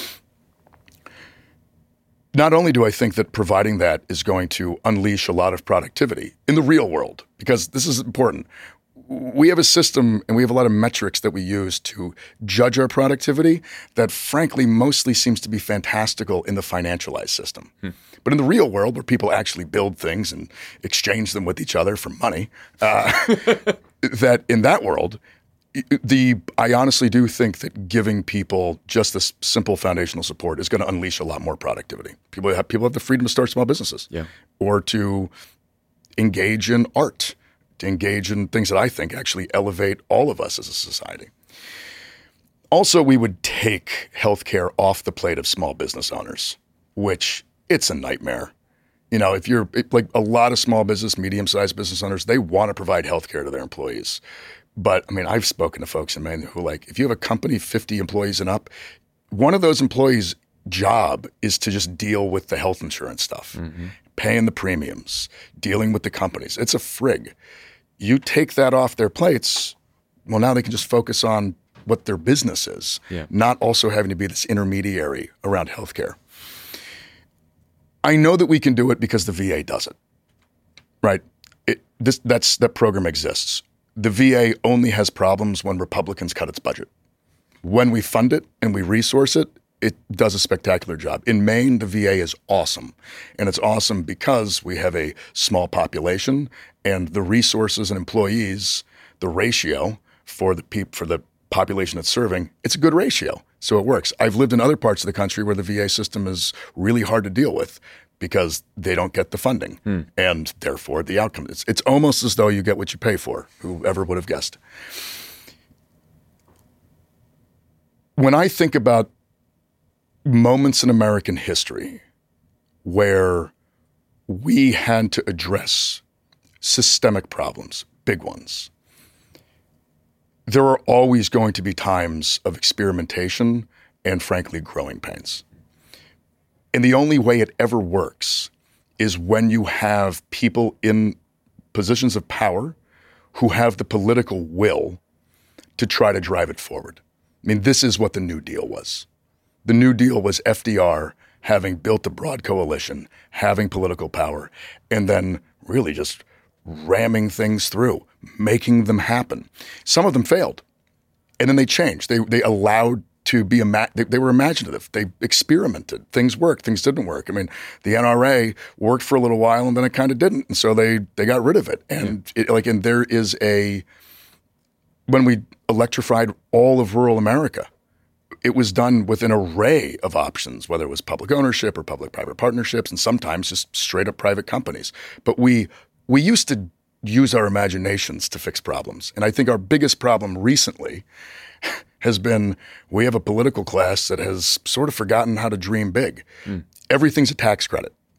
Not only do I think that providing that is going to unleash a lot of productivity in the real world, because this is important. We have a system and we have a lot of metrics that we use to judge our productivity that frankly mostly seems to be fantastical in the financialized system. Hmm. But in the real world where people actually build things and exchange them with each other for money, uh, that in that world, the I honestly do think that giving people just this simple foundational support is going to unleash a lot more productivity. People have, people have the freedom to start small businesses Yeah. or to engage in art, to engage in things that I think actually elevate all of us as a society. Also, we would take healthcare off the plate of small business owners, which it's a nightmare. You know, if you're like a lot of small business, medium-sized business owners, they want to provide healthcare to their employees. But I mean, I've spoken to folks in Maine who like, if you have a company, fifty employees and up, one of those employees' job is to just deal with the health insurance stuff, mm-hmm. paying the premiums, dealing with the companies. It's a frig. You take that off their plates, well, now they can just focus on what their business is, yeah. not also having to be this intermediary around healthcare. I know that we can do it because the V A does it, right? It, this, that's, that program exists. The V A only has problems when Republicans cut its budget. When we fund it and we resource it, it does a spectacular job. In Maine, the V A is awesome. And it's awesome because we have a small population and the resources and employees, the ratio for the peop- for the population it's serving, it's a good ratio. So it works. I've lived in other parts of the country where the V A system is really hard to deal with because they don't get the funding hmm. and therefore the outcome. It's, it's almost as though you get what you pay for, whoever would have guessed. When I think about moments in American history where we had to address systemic problems, big ones, there are always going to be times of experimentation and, frankly, growing pains. And the only way it ever works is when you have people in positions of power who have the political will to try to drive it forward. I mean, this is what the New Deal was. The New Deal was F D R having built a broad coalition, having political power, and then really just ramming things through, making them happen. Some of them failed, and then they changed. They they allowed to be ima- they, they were imaginative. They experimented. Things worked. Things didn't work. I mean, the N R A worked for a little while, and then it kind of didn't, and so they they got rid of it. And yeah. it, like, and there is a when we electrified all of rural America, it was done with an array of options, whether it was public ownership or public-private partnerships, and sometimes just straight-up private companies. But we we used to use our imaginations to fix problems. And I think our biggest problem recently has been we have a political class that has sort of forgotten how to dream big. Mm. Everything's a tax credit.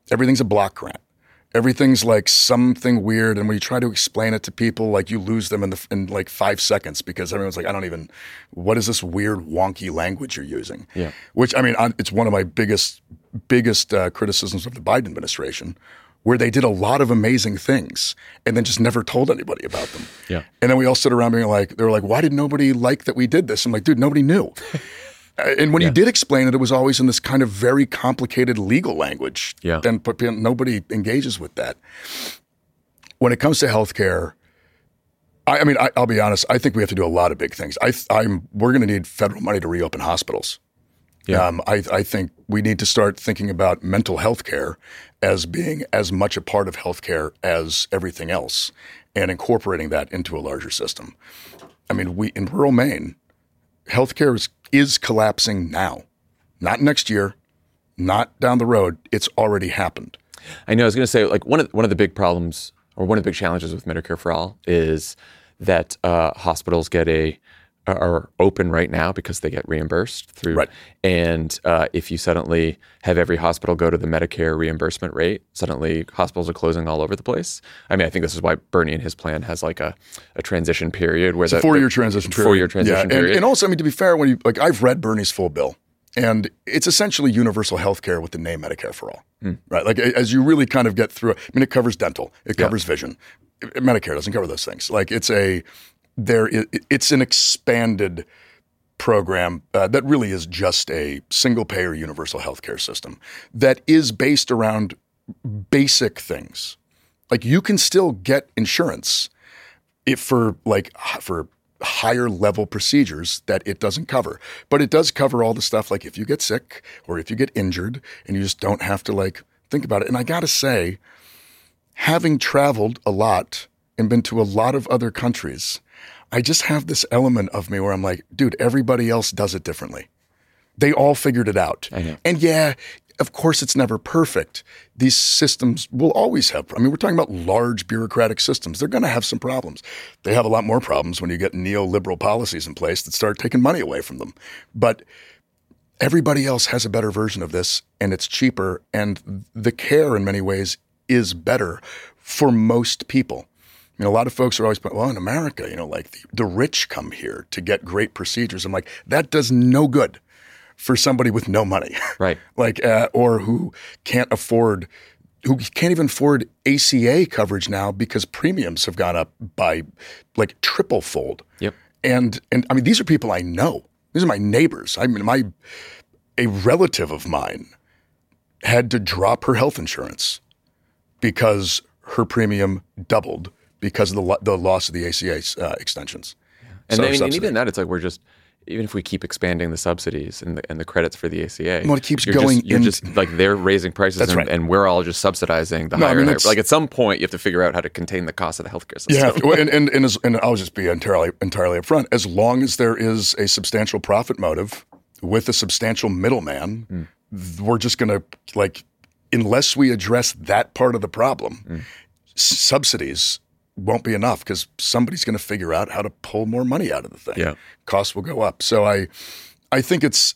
everything's a block grant. Everything's like something weird, and when you try to explain it to people, like you lose them in the in like five seconds because everyone's like, I don't even, what is this weird wonky language you're using? Yeah. Which I mean, I, it's one of my biggest biggest uh, criticisms of the Biden administration, where they did a lot of amazing things and then just never told anybody about them. Yeah. And then we all sit around being like, they were like, why did nobody like that we did this? I'm like, dude, nobody knew. And when Yeah. you did explain it, it was always in this kind of very complicated legal language. Yeah. And but nobody engages with that. When it comes to healthcare, I, I mean, I, I'll be honest. I think we have to do a lot of big things. I, I'm we're going to need federal money to reopen hospitals. Yeah. Um, I, I think we need to start thinking about mental health care as being as much a part of healthcare as everything else, and incorporating that into a larger system. I mean, we in rural Maine, healthcare is is collapsing now, not next year, not down the road. It's already happened. I know. I was going to say, like one of one of the big problems, or one of the big challenges with Medicare for All, is that uh, hospitals get a are open right now because they get reimbursed through. Right. And uh, if you suddenly have every hospital go to the Medicare reimbursement rate, suddenly hospitals are closing all over the place. I mean, I think this is why Bernie and his plan has like a, a transition period where It's the a four-year transition period. Four-year transition yeah. and, period. and also, I mean, to be fair, when you like, I've read Bernie's full bill, and it's essentially universal health care with the name Medicare for All, Mm. right? Like as you really kind of get through it. I mean, it covers dental, it Yeah. covers vision. Medicare doesn't cover those things. Like it's a there. It, it's an expanded program uh, that really is just a single-payer universal healthcare system that is based around basic things. Like you can still get insurance if for like h- for higher level procedures that it doesn't cover, but it does cover all the stuff like if you get sick or if you get injured and you just don't have to like think about it. And I got to say, having traveled a lot and been to a lot of other countries, I just have this element of me where I'm like, dude, everybody else does it differently. They all figured it out. I know. And yeah, of course it's never perfect. These systems will always have, I mean, we're talking about large bureaucratic systems. They're going to have some problems. They have a lot more problems when you get neoliberal policies in place that start taking money away from them. But everybody else has a better version of this, and it's cheaper, and the care in many ways is better for most people. You know, a lot of folks are always, well, in America, you know, like the, the rich come here to get great procedures. I'm like, that does no good for somebody with no money. Right. like, uh, or who can't afford, who can't even afford A C A coverage now because premiums have gone up by like triple fold. Yep. And, and I mean, these are people I know. These are my neighbors. I mean, my, a relative of mine had to drop her health insurance because her premium doubled because of the, lo- the loss of the A C A uh, extensions. And, So I mean, and subsidy. even that, it's like we're just, even if we keep expanding the subsidies and the, and the credits for the A C A, Well, it keeps you're going Just, you're in- just like they're raising prices, That's and, right. and we're all just subsidizing the No, I higher. mean, higher- it's- like at some point, you have to figure out how to contain the cost of the healthcare system. Yeah, well, and and and, as, and I'll just be entirely entirely upfront. As long as there is a substantial profit motive with a substantial middleman, Mm. th- we're just going to like, unless we address that part of the problem, Mm. s- subsidies won't be enough because somebody's going to figure out how to pull more money out of the thing. Yeah. Costs will go up. So I, I think it's.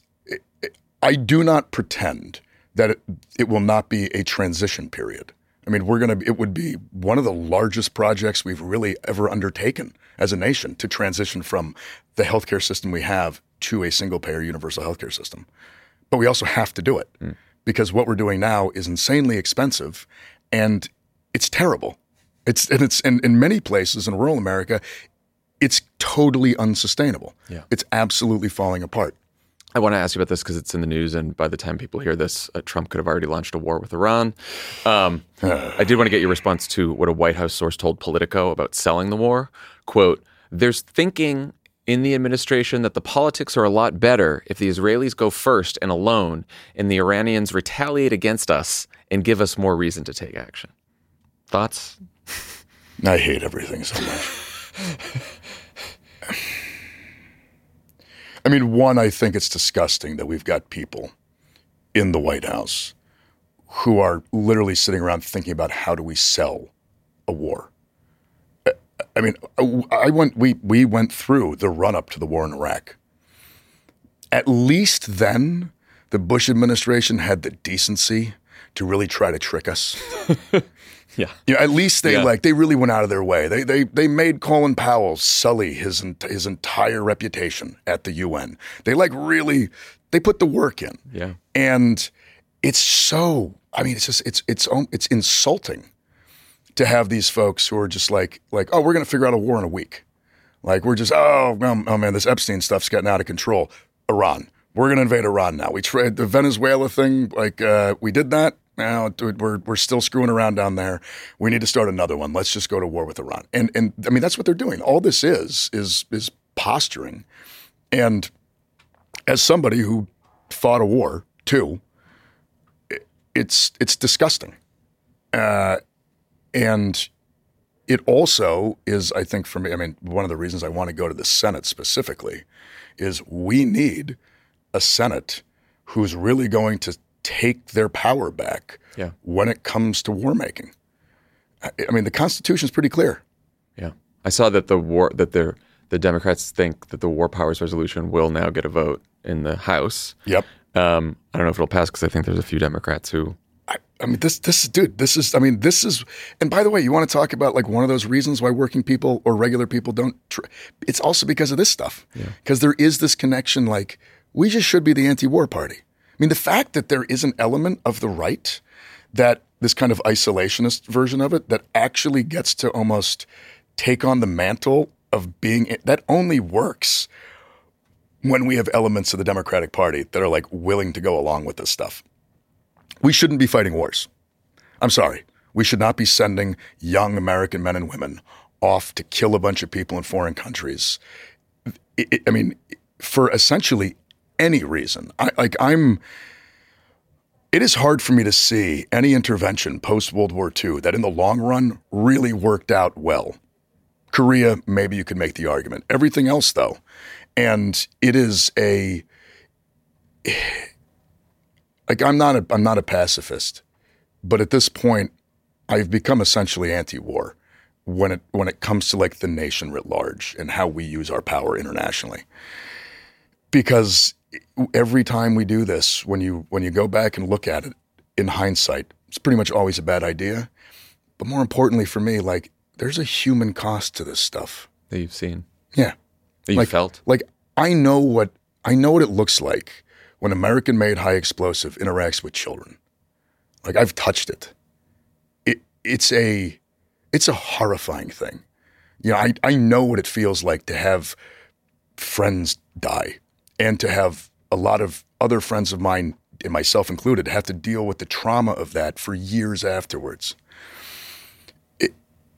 I do not pretend that it, it will not be a transition period. I mean, we're going to, it would be one of the largest projects we've really ever undertaken as a nation to transition from the healthcare system we have to a single payer universal healthcare system. But we also have to do it Mm. because what we're doing now is insanely expensive and it's terrible. It's, and it's in, in many places in rural America, it's totally unsustainable. Yeah. It's absolutely falling apart. I want to ask you about this because it's in the news, and by the time people hear this, uh, Trump could have already launched a war with Iran. Um, I did want to get your response to what a White House source told Politico about selling the war. Quote, "There's thinking in the administration that the politics are a lot better if the Israelis go first and alone, and the Iranians retaliate against us and give us more reason to take action." Thoughts? I hate everything so much. I mean, one, I think it's disgusting that we've got people in the White House who are literally sitting around thinking about how do we sell a war. I mean, I went, we, we went through the run-up to the war in Iraq. At least then, the Bush administration had the decency to really try to trick us. Yeah. You know, at least they Yeah. like they really went out of their way. They they they made Colin Powell sully his ent- his entire reputation at the U N. They like really they put the work in. Yeah. And it's so I mean it's just it's it's it's insulting to have these folks who are just like like oh we're going to figure out a war in a week. Like we're just oh oh, oh man this Epstein stuff's getting out of control. Iran. We're going to invade Iran now. We tried the Venezuela thing like uh, we did that. Now we're we're still screwing around down there. We need to start another one. Let's just go to war with Iran. And and I mean that's what they're doing. All this is is is posturing. And as somebody who fought a war too, it's it's disgusting. Uh, and it also is, I think, for me. I mean, one of the reasons I want to go to the Senate specifically is we need a Senate who's really going to take their power back Yeah. when it comes to war making. I, I mean, the Constitution is pretty clear. Yeah. I saw that the war that they're the Democrats think that the war powers resolution will now get a vote in the House. Yep. Um, I don't know if it'll pass because I think there's a few Democrats who. I, I mean, this, this, dude, this is, I mean, this is, and by the way, you want to talk about like one of those reasons why working people or regular people don't, tr- it's also because of this stuff. Because there is this connection, like, we just should be the anti-war party. I mean, the fact that there is an element of the right, that this kind of isolationist version of it, that actually gets to almost take on the mantle of being, that only works when we have elements of the Democratic Party that are like willing to go along with this stuff. We shouldn't be fighting wars. I'm sorry. We should not be sending young American men and women off to kill a bunch of people in foreign countries. It, it, I mean, for essentially any reason. I, like I'm, it is hard for me to see any intervention post-World War Two that in the long run really worked out well. Korea, maybe you could make the argument. Everything else though, and it is a, like I'm not a, I'm not a pacifist, but at this point I've become essentially anti-war when it, when it comes to like the nation writ large and how we use our power internationally. Because every time we do this, when you when you go back and look at it in hindsight, it's pretty much always a bad idea. But more importantly for me, like there's a human cost to this stuff. That you've seen. Yeah. That you like, felt. Like I know what I know what it looks like when American-made high explosive interacts with children. Like I've touched it. It it's a it's a horrifying thing. You know, I, I know what it feels like to have friends die. And to have a lot of other friends of mine, and myself included, have to deal with the trauma of that for years afterwards. It,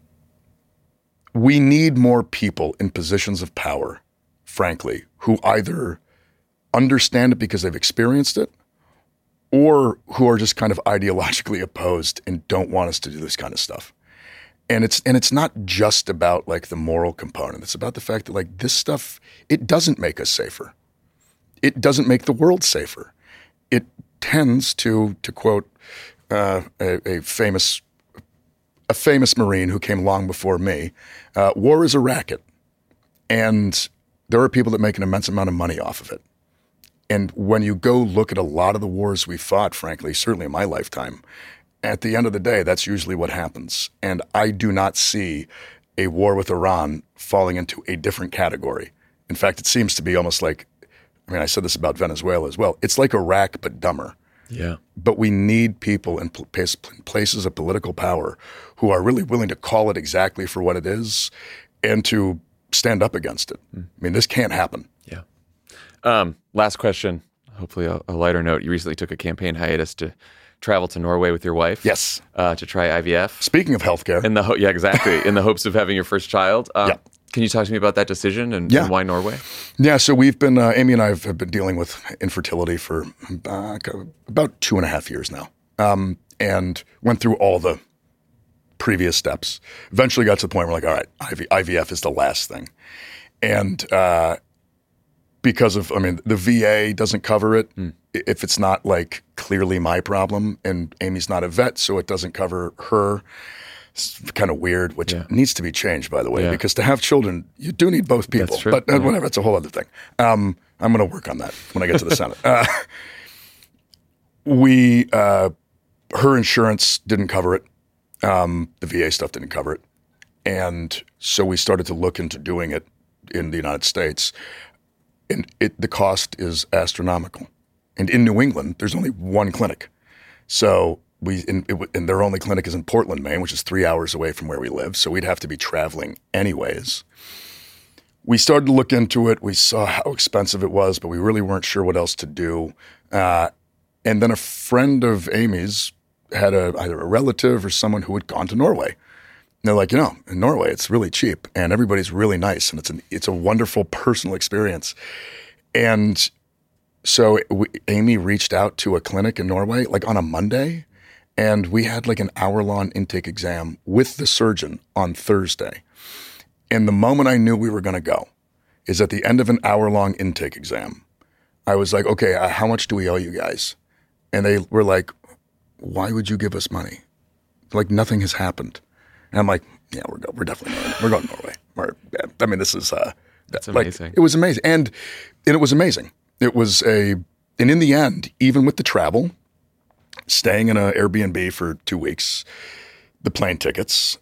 we need more people in positions of power, frankly, who either understand it because they've experienced it or who are just kind of ideologically opposed and don't want us to do this kind of stuff. And it's and it's not just about like the moral component. It's about the fact that like this stuff, it doesn't make us safer. It doesn't make the world safer. It tends to, to quote uh, a, a famous a famous Marine who came long before me, uh, war is a racket. And there are people that make an immense amount of money off of it. And when you go look at a lot of the wars we fought, frankly, certainly in my lifetime, at the end of the day, that's usually what happens. And I do not see a war with Iran falling into a different category. In fact, it seems to be almost like, I mean, I said this about Venezuela as well. It's like Iraq, but dumber. Yeah. But we need people in places of political power who are really willing to call it exactly for what it is and to stand up against it. Mm. I mean, this can't happen. Yeah. Um, last question, hopefully a, a lighter note. You recently took a campaign hiatus to travel to Norway with your wife. Yes. Uh, to try I V F. Speaking of healthcare. In the ho- yeah, exactly. In the hopes of having your first child. Um, yeah. Can you talk to me about that decision and, yeah. and why Norway? Yeah, so we've been, uh, Amy and I have been dealing with infertility for uh, about two and a half years now, um, and went through all the previous steps. Eventually got to the point where we're like, all right, I V F is the last thing. And uh, because of, I mean, the V A doesn't cover it mm. if it's not like clearly my problem, and Amy's not a vet, so it doesn't cover her. It's kind of weird, which yeah. needs to be changed, by the way, yeah. because to have children, you do need both people. That's true. But uh, yeah. whatever, it's a whole other thing. Um, I'm going to work on that when I get to the Senate. Uh, we, uh, her insurance didn't cover it. Um, the V A stuff didn't cover it. And so we started to look into doing it in the United States. And it, the cost is astronomical. And in New England, there's only one clinic. So we in, it, and their only clinic is in Portland, Maine, which is three hours away from where we live. So we'd have to be traveling anyways. We started to look into it. We saw how expensive it was, but we really weren't sure what else to do. Uh, and then a friend of Amy's had a, either a relative or someone who had gone to Norway. And they're like, you know, in Norway, it's really cheap and everybody's really nice. And it's an, it's a wonderful personal experience. And so we, Amy reached out to a clinic in Norway, like on a Monday, and we had like an hour-long intake exam with the surgeon on Thursday. And the moment I knew we were going to go is at the end of an hour-long intake exam. I was like, okay, uh, how much do we owe you guys? And they were like, why would you give us money? Like nothing has happened. And I'm like, yeah, we're go- we're definitely going. We're going to Norway. We're, yeah, I mean, this is uh, That's like, amazing. It was amazing, and and it was amazing. It was a, and in the end, even with the travel, staying in an Airbnb for two weeks, the plane tickets,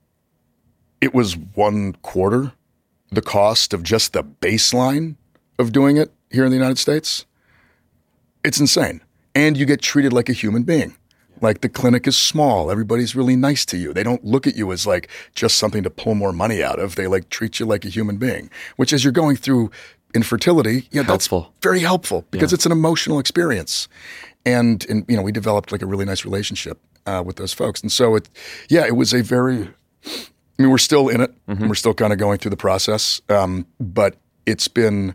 it was one quarter the cost of just the baseline of doing it here in the United States. It's insane. And you get treated like a human being. Like the clinic is small. Everybody's really nice to you. They don't look at you as like just something to pull more money out of. They like treat you like a human being, which as you're going through infertility, yeah, Helpful. that's very helpful because Yeah. it's an emotional experience. And, and, you know, we developed like a really nice relationship uh, with those folks. And so it, yeah, it was a very, I mean, we're still in it. Mm-hmm. We're still kind of going through the process. Um, but it's been,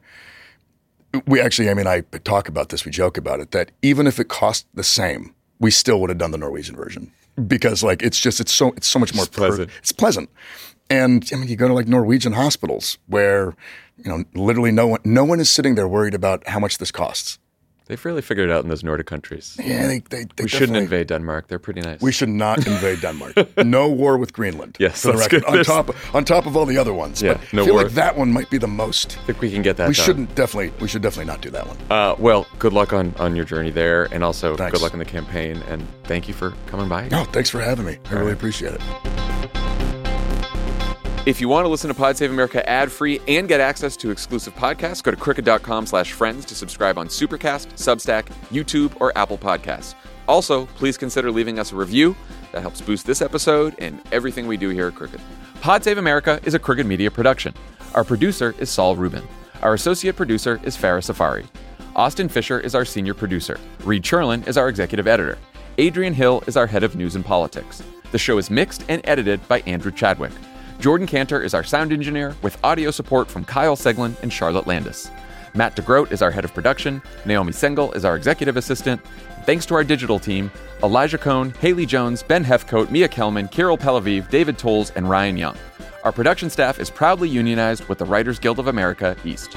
we actually, Amy and I talk about this, we joke about it, that even if it cost the same, we still would have done the Norwegian version because like, it's just, it's so, it's so much more It's pleasant. Per, it's pleasant. And I mean, you go to like Norwegian hospitals where, you know, literally no one, no one is sitting there worried about how much this costs. They've really figured it out in those Nordic countries. Yeah, they, they, they we shouldn't definitely- invade Denmark. They're pretty nice. We should not invade Denmark. No war with Greenland. Yes, for the that's record. good. On There's- top, on top of all the other ones. Yeah, but no I feel war. like that one might be the most. I think we can get that We done. shouldn't definitely. We should definitely not do that one. Uh, well, good luck on, on your journey there, and also Thanks. good luck in the campaign. And thank you for coming by. No, thanks for having me. I really appreciate it. If you want to listen to Pod Save America ad-free and get access to exclusive podcasts, go to crooked.com slash friends to subscribe on Supercast, Substack, YouTube, or Apple Podcasts. Also, please consider leaving us a review. That helps boost this episode and everything we do here at Crooked. Pod Save America is a Crooked Media production. Our producer is Saul Rubin. Our associate producer is Farah Safari. Austin Fisher is our senior producer. Reed Cherlin is our executive editor. Adrian Hill is our head of news and politics. The show is mixed and edited by Andrew Chadwick. Jordan Cantor is our sound engineer, with audio support from Kyle Seglin and Charlotte Landis. Matt DeGroat is our head of production. Naomi Sengel is our executive assistant. Thanks to our digital team, Elijah Cohn, Haley Jones, Ben Hefcoat, Mia Kelman, Kirill Pelaviv, David Tolles, and Ryan Young. Our production staff is proudly unionized with the Writers Guild of America, East.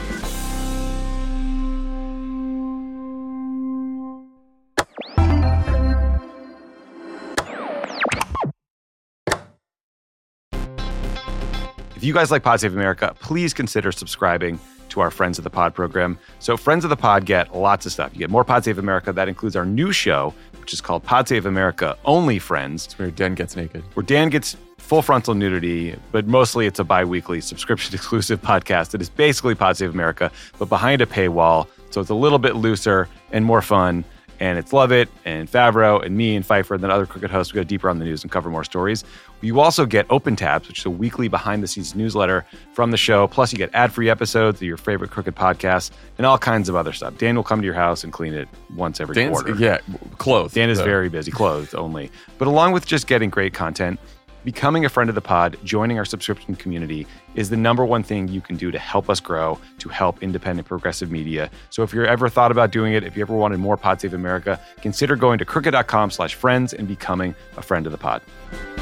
If you guys like Pod Save America, please consider subscribing to our Friends of the Pod program. So Friends of the Pod get lots of stuff. You get more Pod Save America. That includes our new show, which is called Pod Save America Only Friends, It's where Dan gets naked. where Dan gets full frontal nudity, but mostly it's a bi-weekly subscription-exclusive podcast that is basically Pod Save America, but behind a paywall. So it's a little bit looser and more fun. And it's Lovett and Favreau and me and Pfeiffer and then other Crooked hosts. We go deeper on the news and cover more stories. You also get Open Tabs, which is a weekly behind-the-scenes newsletter from the show. Plus, you get ad-free episodes of your favorite Crooked podcasts and all kinds of other stuff. Dan will come to your house and clean it once every Dan's, quarter. yeah, clothes. Dan is So- very busy, clothed only. But along with just getting great content, becoming a friend of the pod, joining our subscription community is the number one thing you can do to help us grow, to help independent progressive media. So if you're ever thought about doing it, if you ever wanted more Pod Save America, consider going to crooked.com slash friends and becoming a friend of the pod.